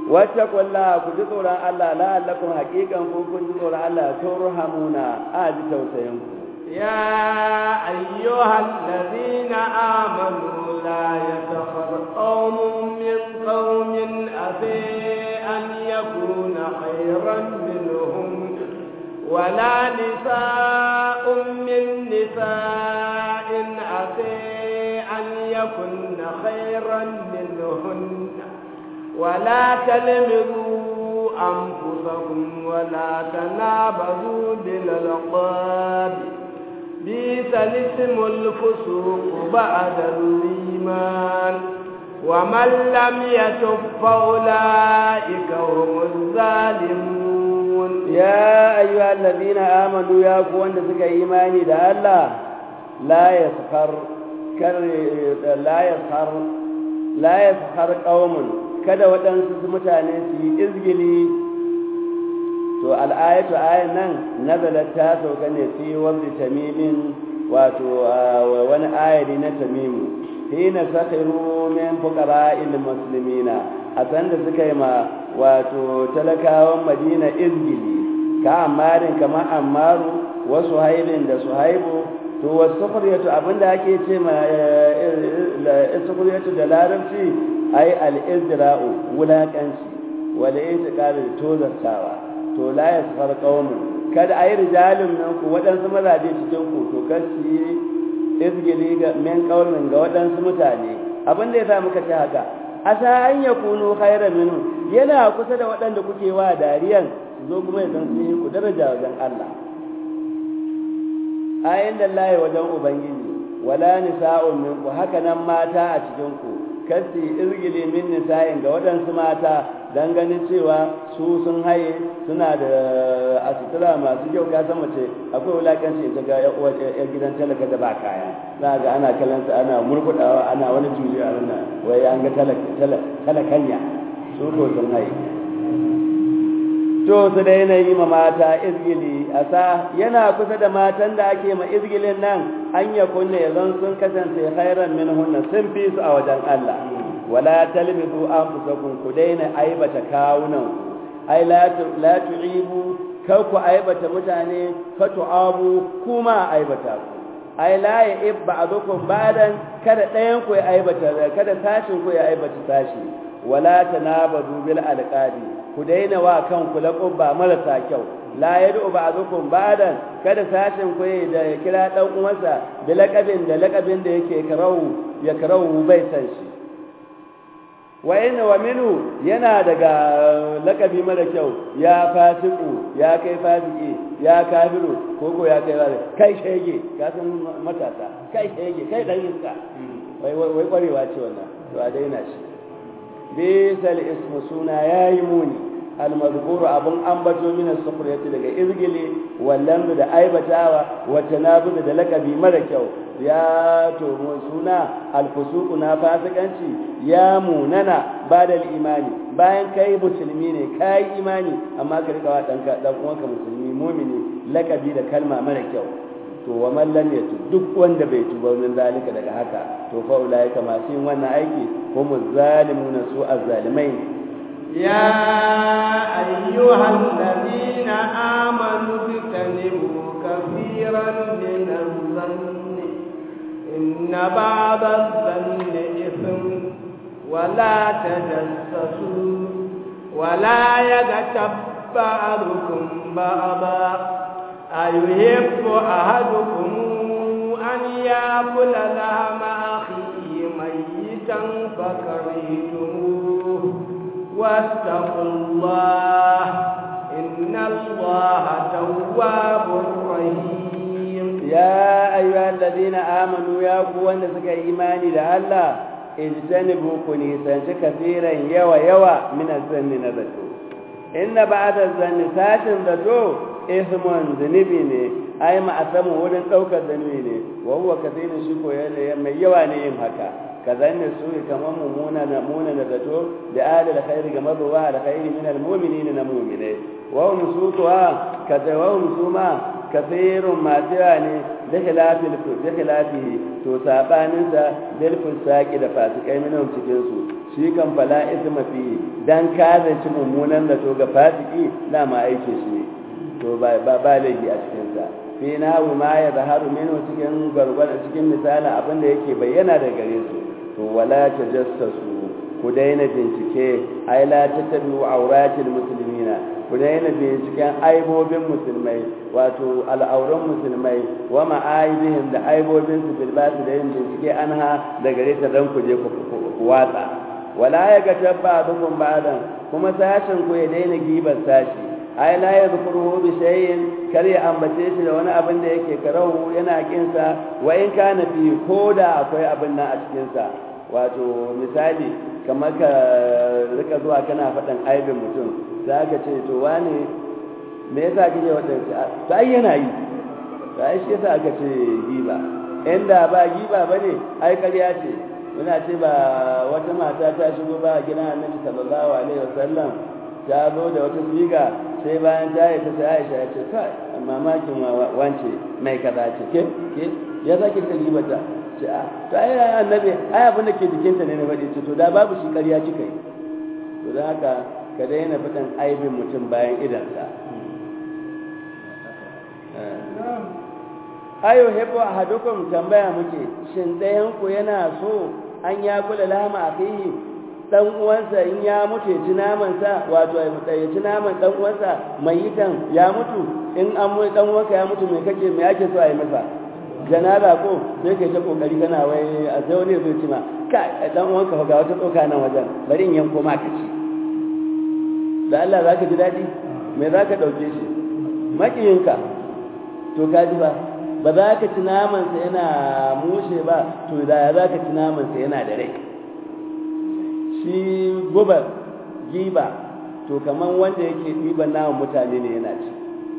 wattaqullaha ku ji tsoron Allah la'allakum haqiqan kun ji tsoron Allah turhamuna aji tausayin ku يا أيها الذين آمنوا لا يسخر قوم من قوم عسى أن يكون خيرا منهم ولا نساء من نساء عسى أن يكن خيرا منهن ولا تلمزوا أنفسكم ولا تنابزوا بالألقاب بئس الاسم الفسوق بعد الإيمان ومن لم يتب فأولئك هم الظالمون يا أيها الذين آمنوا يا كون سك إيماني ده الله لا يسخر قوم kada waɗansu mutane su yi izgili to al'ayatu ayan nan nazalat ta sauka ne fi wabdi tamimin wato wani ayari na tamimu hina sakhiru min fuqara'il muslimina a san da suka yi ma wato talakawan madina izgili ka amarin kama amaru wa suhaibin da suhaibu to wasukhriyatu abinda ake ce ma sukhriyatu da larabci ai al-izra'u wulakanci wal itiqad tozartawa to la yasfar qaumun kada ayi rijalun nan ku wadansu mazaje cikin ku to kashi izgili ga men qaumin ga wadansu mutane abinda yasa muka ce haka asa an yakunu khairan minhu yana kusa da wadanda kuke wa dariyan zo kuma yanzu sun yi ku daraja wajen Allah ayin da Allah wajen ubangiji wala nisa'un minku haka nan mata a cikin ku kasi izgili min nisa'in ga waɗansu mata dan ganin cewa su sun haye suna da asitra masu kyau ka san mace akwai wulakanci ta ga yan gidan talaka da ba kaya za ga ana kallanta ana murkudawa ana wani juji a nan wai an ga talakanya su ko sun haye to su daina yi ma mata izgili asa yana kusa da matan da ake ma izgilin nan an ya kunne zan sun kasance khairan minhunna sun fi su a wajen Allah wala talbidu anfusakum ku daina aibata kawunan ai la tu'ibu kar ku aibata mutane fa tu'abu kuma aibata ku ai la ya'ib ba'dukum ba'dan kada ɗayan ku ya aibata kada sashin ku ya aibata sashi wala tanabadu bil alqabi ku daina wa kanku laqaba marasa kyau la yad'u ba'dukum ba'dan kada sashin ku da kira dan uwansa da laqabin da yake karawu bai san shi wa inna wa minu yana daga laqabi mara kyau ya fasiku ya kai fasiki ya kafiru ko ya kai shege ka san matasa kai shege kai dan iska wai kwarewa ce wannan to a daina shi bisal ismu suna yayi muni almazkuru abun ambato min as-sukhriyati daga izgili wallan da aibatawa wa tanabudu da lakabi mara kyau ya to suna alfusuku na fasikanci ya munana badal imani bayan kai musulmi ne kai imani amma ka rika wa dan uwanka musulmi mu'mini lakabi da kalma mara kyau to wa man lam yatu duk wanda bai tuba min zalika daga haka to fa ulaika masu yin wannan aiki humu zalimuna su azzalimai ya ayyuhal ladina amanu bitanibu kafiran min az-zanni inna ba'da az-zanni ithm wa la tajassasu wa la yaghtab ba'dukum ba'da أيحب أحدكم أن يأكل لحم أخيه ميتا فكرهتموه واتقوا الله إن الله تواب رحيم يا أيها الذين آمنوا يا قوة نسك إيماني لله اجتنبوا كنيسا كثيرا يوى من الزن نذكو إن بعد الزن ساشن ذاتو ismun zunubi ne ai ma a samu wurin daukar zunubi ne wa huwa kathirin shi ko mai yawa ne yin haka kazan ne su kamar mumuna da zato da adal khairi ga mazuwa da khairi min almu'minina na mu'mine wa hum sutuwa kaza wa hum suma kathirun ma ne da khilafi to sabanin sa dalfin saki da fasikai minhum cikin su shi kan fala isma fi dan kazanci mummunan da to ga fasiki dama aikin shi ne to ba laifi a cikin sa fi nahu ma ya zaharu minhu cikin gargwada cikin misali abin da yake bayyana da gare su to wala tajassasu ku daina bincike ai la tattabi'u auratil muslimina ku daina binciken aibobin musulmai wato al'auran musulmai wa ma'aibihim da aibobin su bilbasi da yin bincike anha da gare ta dan ku je ku watsa wala ya ga tabba dukun ba'dan kuma sashin ku ya daina gibar sashi ai la yadhkuruhu bi shay'in kar ya ambace shi da wani abin da yake karahu yana kinsa wa in kana fi koda akwai abin nan a cikin sa wato misali kamar ka rika zuwa kana faɗin aibin mutum za ka ce to wane me yasa kike waɗanda ta ai yana yi ta ai shi yasa aka ce giba inda ba giba bane ai ƙarya ce muna ce ba wata mata ta shigo ba a gidan Annabi sallallahu alaihi wasallam ta zo da wata siga sai bayan ta yi ta sai Aisha ya ce kai amma makin wance mai kaza ce ke ya saki ta gibata ce a to ai Annabi ai abin da ke jikinta ne na faɗi ce to da babu shi ƙarya kika yi to dan haka ka daina faɗin aibin mutum bayan idansa ayo hebo ahadukum tambaya muke shin ɗayan ku yana so an ya kula lama akhihi dan uwansa in ya mutu ya ci naman sa wato ya ci naman dan uwansa mayitan ya mutu in an mu dan uwanka ya mutu me kake me ake so a yi masa janaza ko sai kai ta kokari kana wai a sai wani zai ci ma kai dan uwanka fa ga wata tsoka nan wajen bari in yanko ma ka ci da Allah zaka ji dadi me zaka dauke shi makiyinka to kaji ba za ka ci namansa yana mushe ba to da za ka ci namansa yana da rai shi gubar giba to kamar wanda yake ɗiban naman mutane ne yana ci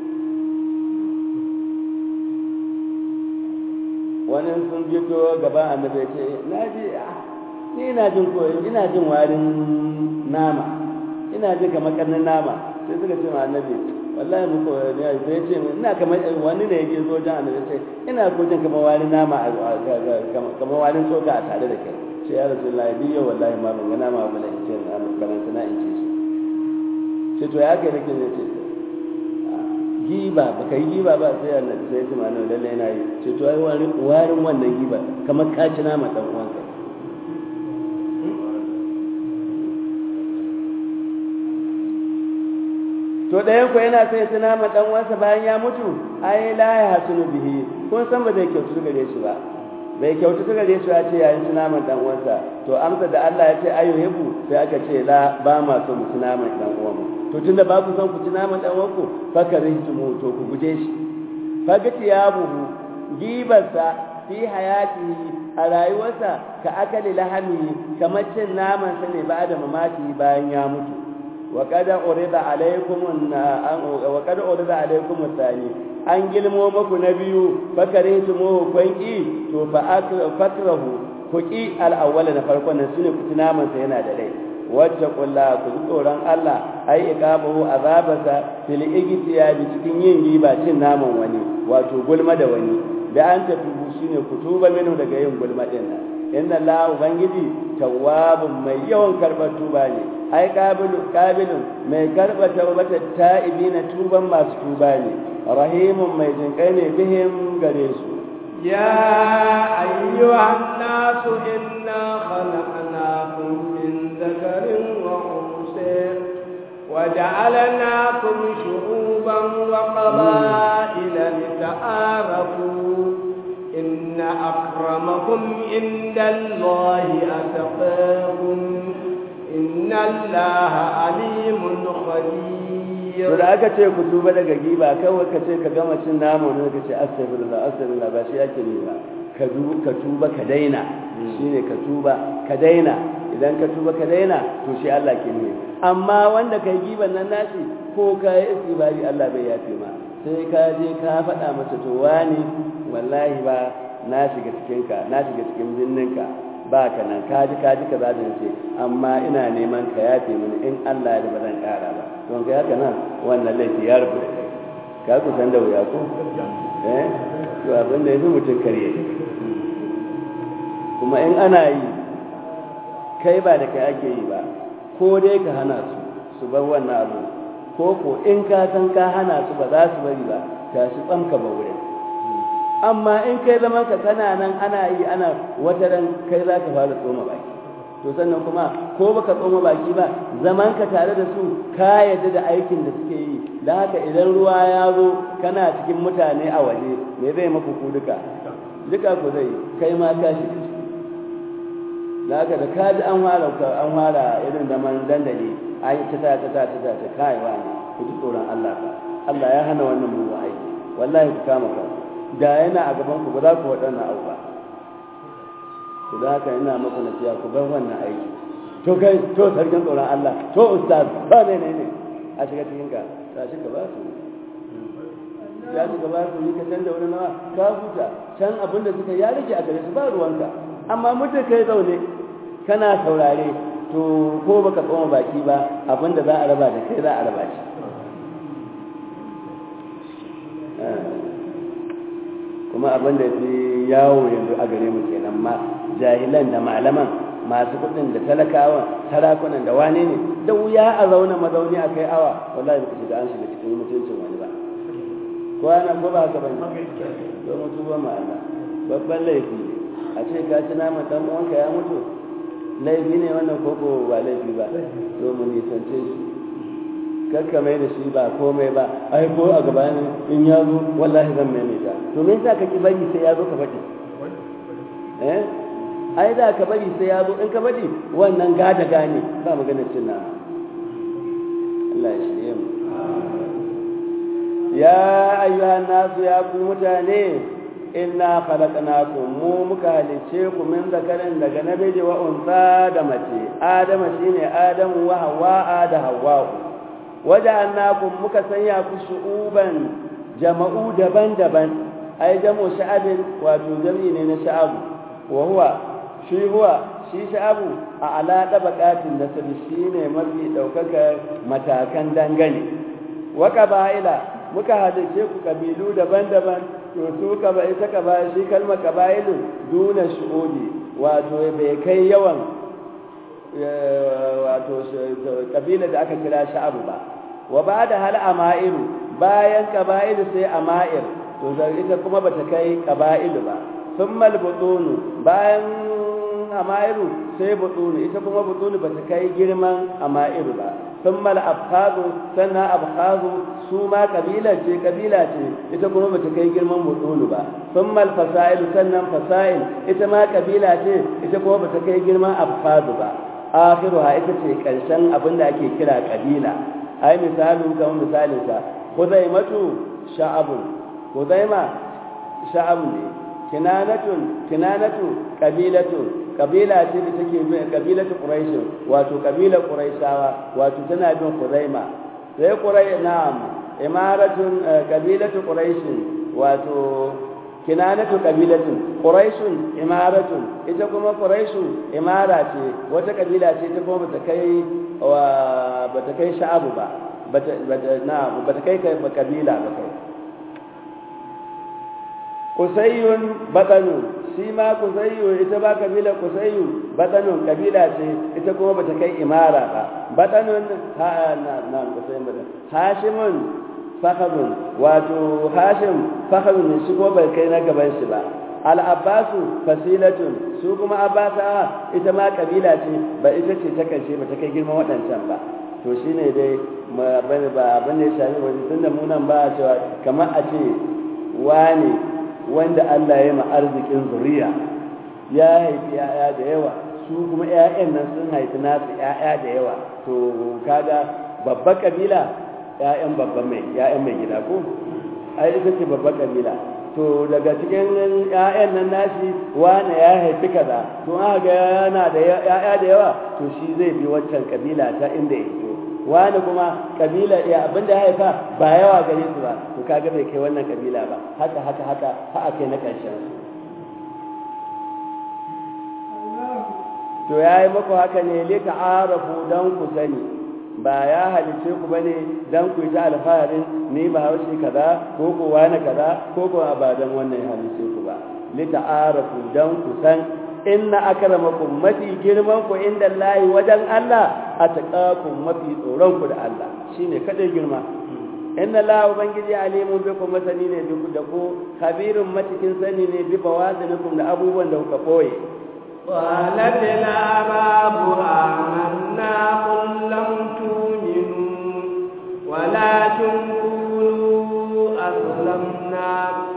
wani sun fito gaba annabi ya ce na ji ni ina jin warin nama ina jin kamar karnin nama sai suka ce ma annabi wallahi muku ne sai ce ina kamar wani ne yake zo jan annabi sai ina ko jin kamar wani nama kamar wani tsoka a tare da kai sai ya rasulullahi biyo wallahi ma ban ga nama ba in ce ban sana in ce shi sai to ya kai nake ne ce giba baka yi giba ba sai annabi sai ya ce ma nan lalle yana yi sai to ai warin wannan giba kamar ka ci nama dan uwanka to ɗayan ku yana sai tuna ma dan uwansa bayan ya mutu ai la ya hasunu bihi kun san ba zai kyautu gare shi ba bai kyautu gare shi ya ce yayin tuna ma dan uwansa to amsa da Allah ya ce ayyuhu sai aka ce la ba ma so mu tuna ma dan uwanmu to tunda ba ku son ku tuna ma dan uwanku fakarihtumu to ku guje shi fagati ya buhu gibarsa fi hayatihi a rayuwarsa ka akali lahami kamar cin naman sa ne ba da mamaki bayan ya mutu وقد أرد عليكم الثاني an gilmo maku na biyu fakarihtumu kunki to fa fakrahu kuki al-awwal na farkon nan shine kuti naman sa yana da rai wacce kulla ku tsoron Allah ai iqabahu azabasa fil igtiya bi cikin yin riba cin naman wani wato gulma da wani da an tafi shine kutuba minu daga yin gulma din nan inna Allah ubangiji tawwabun mai yawan karbar tuba ne ai qabilun mai karbar tawbata ta'ibina tuban masu tuba ne rahimun mai jinkai ne bihim gare su ya ayyuhan nasu inna khalaqnakum min dhakarin wa unsa وجعلناكم شعوبا وقبائل لتعارفوا إن أكرمكم عند الله أتقاكم إن الله عليم خبير. da aka ce ku tuba daga giba kawai ka ce ka gama cin nama ne ka ce astaghfirullah ba shi ake ne ba ka tuba ka daina shine ka tuba ka daina idan ka tuba ka daina to shi Allah ke ne amma wanda kai giban nan nashi ko ka yi istibari Allah bai yafe ma sai ka je ka faɗa masa to wani wallahi ba na shiga cikin binninka ba ka nan kaji kaza da nace amma ina neman ka yafe mini in Allah ya ba zan ƙara ba don ka haka nan wannan laifi ya rubu da kai ka ku san da wuya ko to abin da yafi mutum kare kuma in ana yi kai ba da kai ake yi ba, ko dai ka hana su bar wannan abu, ko in ka san ka hana su ba za su bari ba, ta shi tsamka ba wurin. Amma in kai zaman ka kana nan ana yi ana wata ran kai za ka fara tsoma baki, to sannan kuma ko baka tsoma baki ba, zaman ka tare da su ka yadda da aikin da suke yi, da haka idan ruwa ya zo kana cikin mutane a waje me zai maku ku duka ku zai kai ma ka shi da haka da kaji an fara irin zaman dandali an yi ta kai wani ku ji tsoron Allah ka, Allah ya hana wannan mugun aiki, wallahi ku kama ka da yana a gaban ku ba za ku waɗannan abu ba. To da haka ina maku nasiya ku bar wannan aiki. To kai to sarkin tsoron Allah, to ustaz ba ne a shiga cikin ka, ta shi ka ba su. Ya shi ka ba su, ni ka canza wani nawa ka huta, can abin da suka ya rage a gare su ba ruwanka. Amma mutum kai zaune kana saurare, to ko baka tsoma baki ba, abin da za a raba da kai za a raba shi. Kuma abin da fi yawo yanzu a gare mu kenan, ma jahilan da malaman masu kudin da talakawa sarakunan da wane ne, da wuya a zauna mazauni a kai awa, wallahi ba ku shiga an shiga cikin mutuncin wani ba. Ko ana ko ba haka bane, to mutu ba ma Allah babban laifi ne a ce ka ci naman dan uwanka ya mutu, laifi ne wannan koko ba laifi ba, to mu nisance shi, kakka mai da shi ba komai ba. Ai ko a gabanin in ya zo wallahi zan maimaita, to me yasa kake bari sai ya zo ka faɗi? Ai da ka bari sai ya zo, in ka bari wannan gada gane ba maganar cin nama. Allah ya shirye mu. Ya ayyuhan nasu, ya ku mutane, inna khalaqnakum, mu muka halice ku min zakarin daga namiji wa unsa da mace. Adama shine Adamu wa Hawwa da Hawwa. Waja'alnakum, muka sanya ku shu'uban, jama'u daban-daban. Ai jamu sha'abin, wato jami'i ne na sha'abu. Wa huwa shi sha'abu a ala tabaqatin nasabi, shine mafi daukaka matakan dangane. Wa qaba'ila, muka halice ku kabilu daban-daban. To su ita shi kalmar qaba'ilu duna shu'udi, wato bai kai yawan wato kabila da aka kira sha'abu ba. Wa ba'da hal ama'iru, bayan qaba'ilu sai ama'ir, to ita kuma bata kai qaba'ilu ba. Thumma al-butunu, bayan ama'iru sai butunu, ita kuma butunu bata kai girman ama'iru ba. Thumma al-abkhadu, sannan abkhadu su ma kabila ce, ita kuma bata kai girman butunu ba. Thumma al-fasa'il, sannan fasa'il ita ma kabila ce, ita kuma bata kai girman abkhadu ba. Akhiruha, ita ce karshen abinda ake kira kabila. Ai misalin kamar misalin sa, Khuzaimatu sha'abun, Khuzaima sha'abu ne. Kinanatu kabila ce da take bin kabilatu Quraish, wato kabilar Quraishawa, wato tana bin Khuzaima. Sai imaratun kabilatu Quraish, wato kinanatu kabilatun, Quraishun imaratun, ita kuma Quraishu imara ce, wata kabila ce ta kuma bata kai sha'abu ba, bata kai kabila ba kai. Kusayyun batanu, shi ma Kusayyu, ita ba kabila Kusayyu batanun kabila ce, ita kuma bata kai imara ba. Batanun Kusayyun batan. Hashimun fakharun, wato Hashim fakharun shi ko bai kai na gaban shi ba. Al-Abbasu fasilatun, su kuma Abbasa ita ma kabila ce, ba ita ce ta karshe, ba ta kai girman waɗancan ba. To shine dai ba abin da ya shafi wani, tunda mu nan ba a cewa kamar a ce wani wanda Allah ya yi arzikin zuriya ya haifi ‘ya'ya da yawa, su kuma ‘ya'yan nan sun haifi nasu ‘ya'ya da yawa, to kaga babbar kabila ‘ya'yan mai gida ko? Ai ita ce babbar kabila. To daga cikin ‘ya'yan nan nashi wane ya haifi kaza, to aka ga yana da ‘ya'ya da yawa, to shi zai bi waccan kabila ta inda ya fito. Wani kuma kabila ya abinda ya haifa ba yawa gare su ba, to kaga bai kai wannan kabila ba, haka har kai na ƙarshen su. To yayi muku haka ne li ta'arafu, dan ku sani, ba ya halice ku bane dan ku yi ta alfaharin ni ba haushi kaza ko ko wani kaza ko ko abadan wannan ya halice ku ba. Li ta'arafu, dan ku san inna akramakum mafi girman ku inda Allah wajen Allah ataqakum mafi tsoron ku da Allah shine kadai girma inna Allah ubangiji alimun bikum masani ne duk da ku khabirun matikin sani ne bi bawadinikum da abubuwan da kuka boye قالت الأعراب آمنا قل لم تؤمنوا ولكن قولوا أسلمنا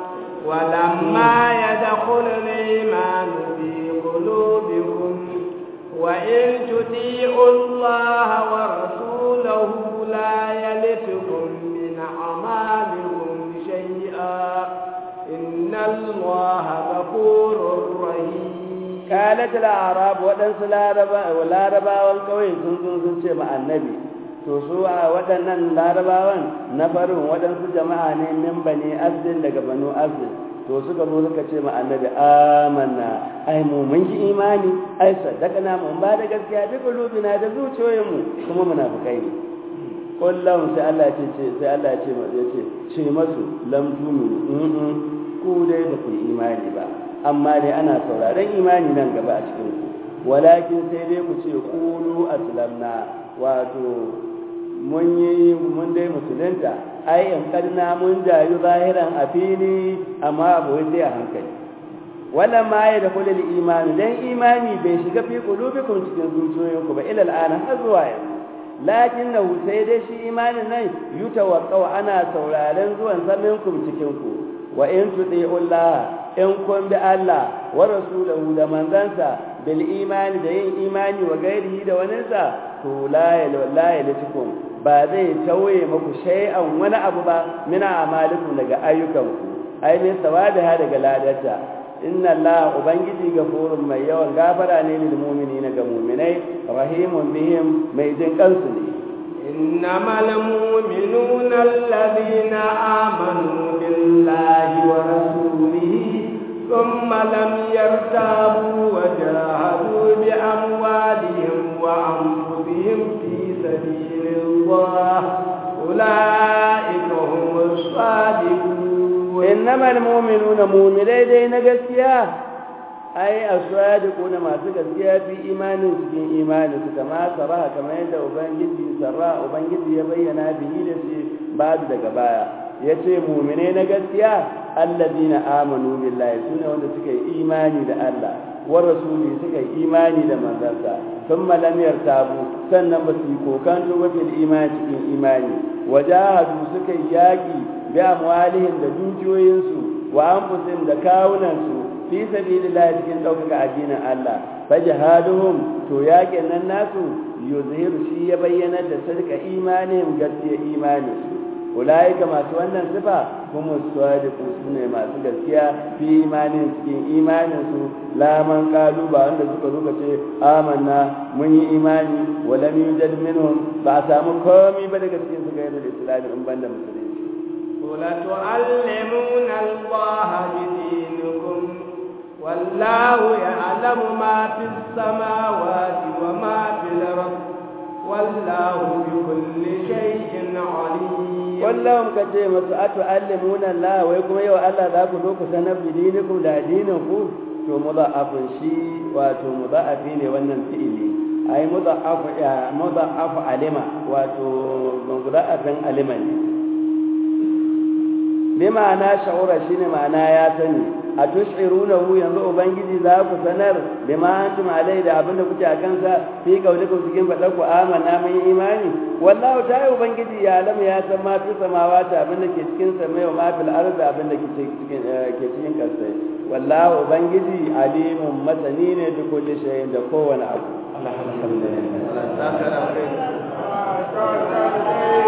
ولما يدخل الإيمان في قلوبكم وإن تطيعوا الله ورسوله لا يلتكم من أعمالكم شيئا إن الله غفور رحيم قالت الأعراب waɗansu larabawan ƙauye sun ce ma annabi to su a waɗannan larabawan na farin waɗansu jama'a ne min bani asdin daga banu asdin to suka zo suka ce ma annabi amanna ai mu mun yi imani ai sadaqana mun ba da gaskiya bi qulubina da zuciyoyinmu kuma munafikai ne kullum sai Allah ya ce masu lam tu'minu ku dai ba ku imani ba amma dai ana sauraron imani nan gaba a cikin ku walakin sai dai ku ce qulu aslamna wato mun dai musulunta ai in kadna mun jayu zahiran a fili amma abu sai a hankali wala ma ya da kullu imani dan imani bai shiga fi qulubikum cikin zuciyoyinku ba ila al'ana har zuwa yanzu lakinnahu sai dai shi imanin nan yutawaqqau ana sauraron zuwan saminkum cikin ku wa in tuti'ullah in kun bi Allah wa rasulahu da manzansa bil imani da yin imani wa gairihi da waninsa to la yalatikum ba zai tauye muku shay'an wani abu ba mina amalikum daga ayyukanku ainihin sawadaha daga ladarta inna Allah ubangiji gafurun mai yawan gafara ne lil mu'minina ga mu'minai rahimun bihim mai jin kansu ne إنما المؤمنون الذين آمنوا بالله ورسوله ثم لم يرتابوا وجاهدوا بأموالهم وأنفسهم في سبيل الله أولئك هم الصادقون إنما المؤمنون مؤمنين نجسيا ai aswadiquna masu gaskiya fi imanin cikin imanin su kama sarra kamar yadda ubangiji ya bayyana bihi da shi babu daga baya yace mu'mine na gaskiya alladina amanu billahi sune wanda suka yi imani da Allah wa rasuli suka yi imani da manzansa thumma lam yartabu sannan ba su kokanto ba fil imani cikin imani wajahadu suka yi yaki bi amwalihim da dukiyoyinsu wa anfusihim da kawunansu fi sabilillah cikin daukaka addinin Allah fajahaduhum to yakin nan nasu yuzhiru shi ya bayyana da sarka imanin gaskiya imani ulaika masu wannan sifa kuma sadiqu sune masu gaskiya fi imanin cikin imanin su la man qalu ba wanda suka zo ce amanna mun yi imani wa lam yujad minhum ba samu komai ba daga cikin su ga yadda islami in banda musulunci wala tu'allimuna Allah bidinikum والله يعلم ما في السماوات وما في الأرض والله بكل شيء عليم والله كتير أتعلمون الله ويكم يو الله ذاك ذوك سنب دينكم لا دينكم to mudha'afun shi wato mudha'afi ne wannan fi'ili ai mudha'af alima wato mudha'afin alima ne bi ma'ana sha'ura shine ma'ana ya sani a tushirunahu yanzu ubangiji za ku sanar bima antum alai da abinda kuke a kansa fi kaulikum cikin fadar ku amanna mun imani wallahu ta'ala ubangiji ya alamu ya san ma fi samawati abinda ke cikin samai wa ma fil ardi abinda ke cikin kasai wallahu ubangiji alimun masani ne da kulli shay'in da kowane abu alhamdulillah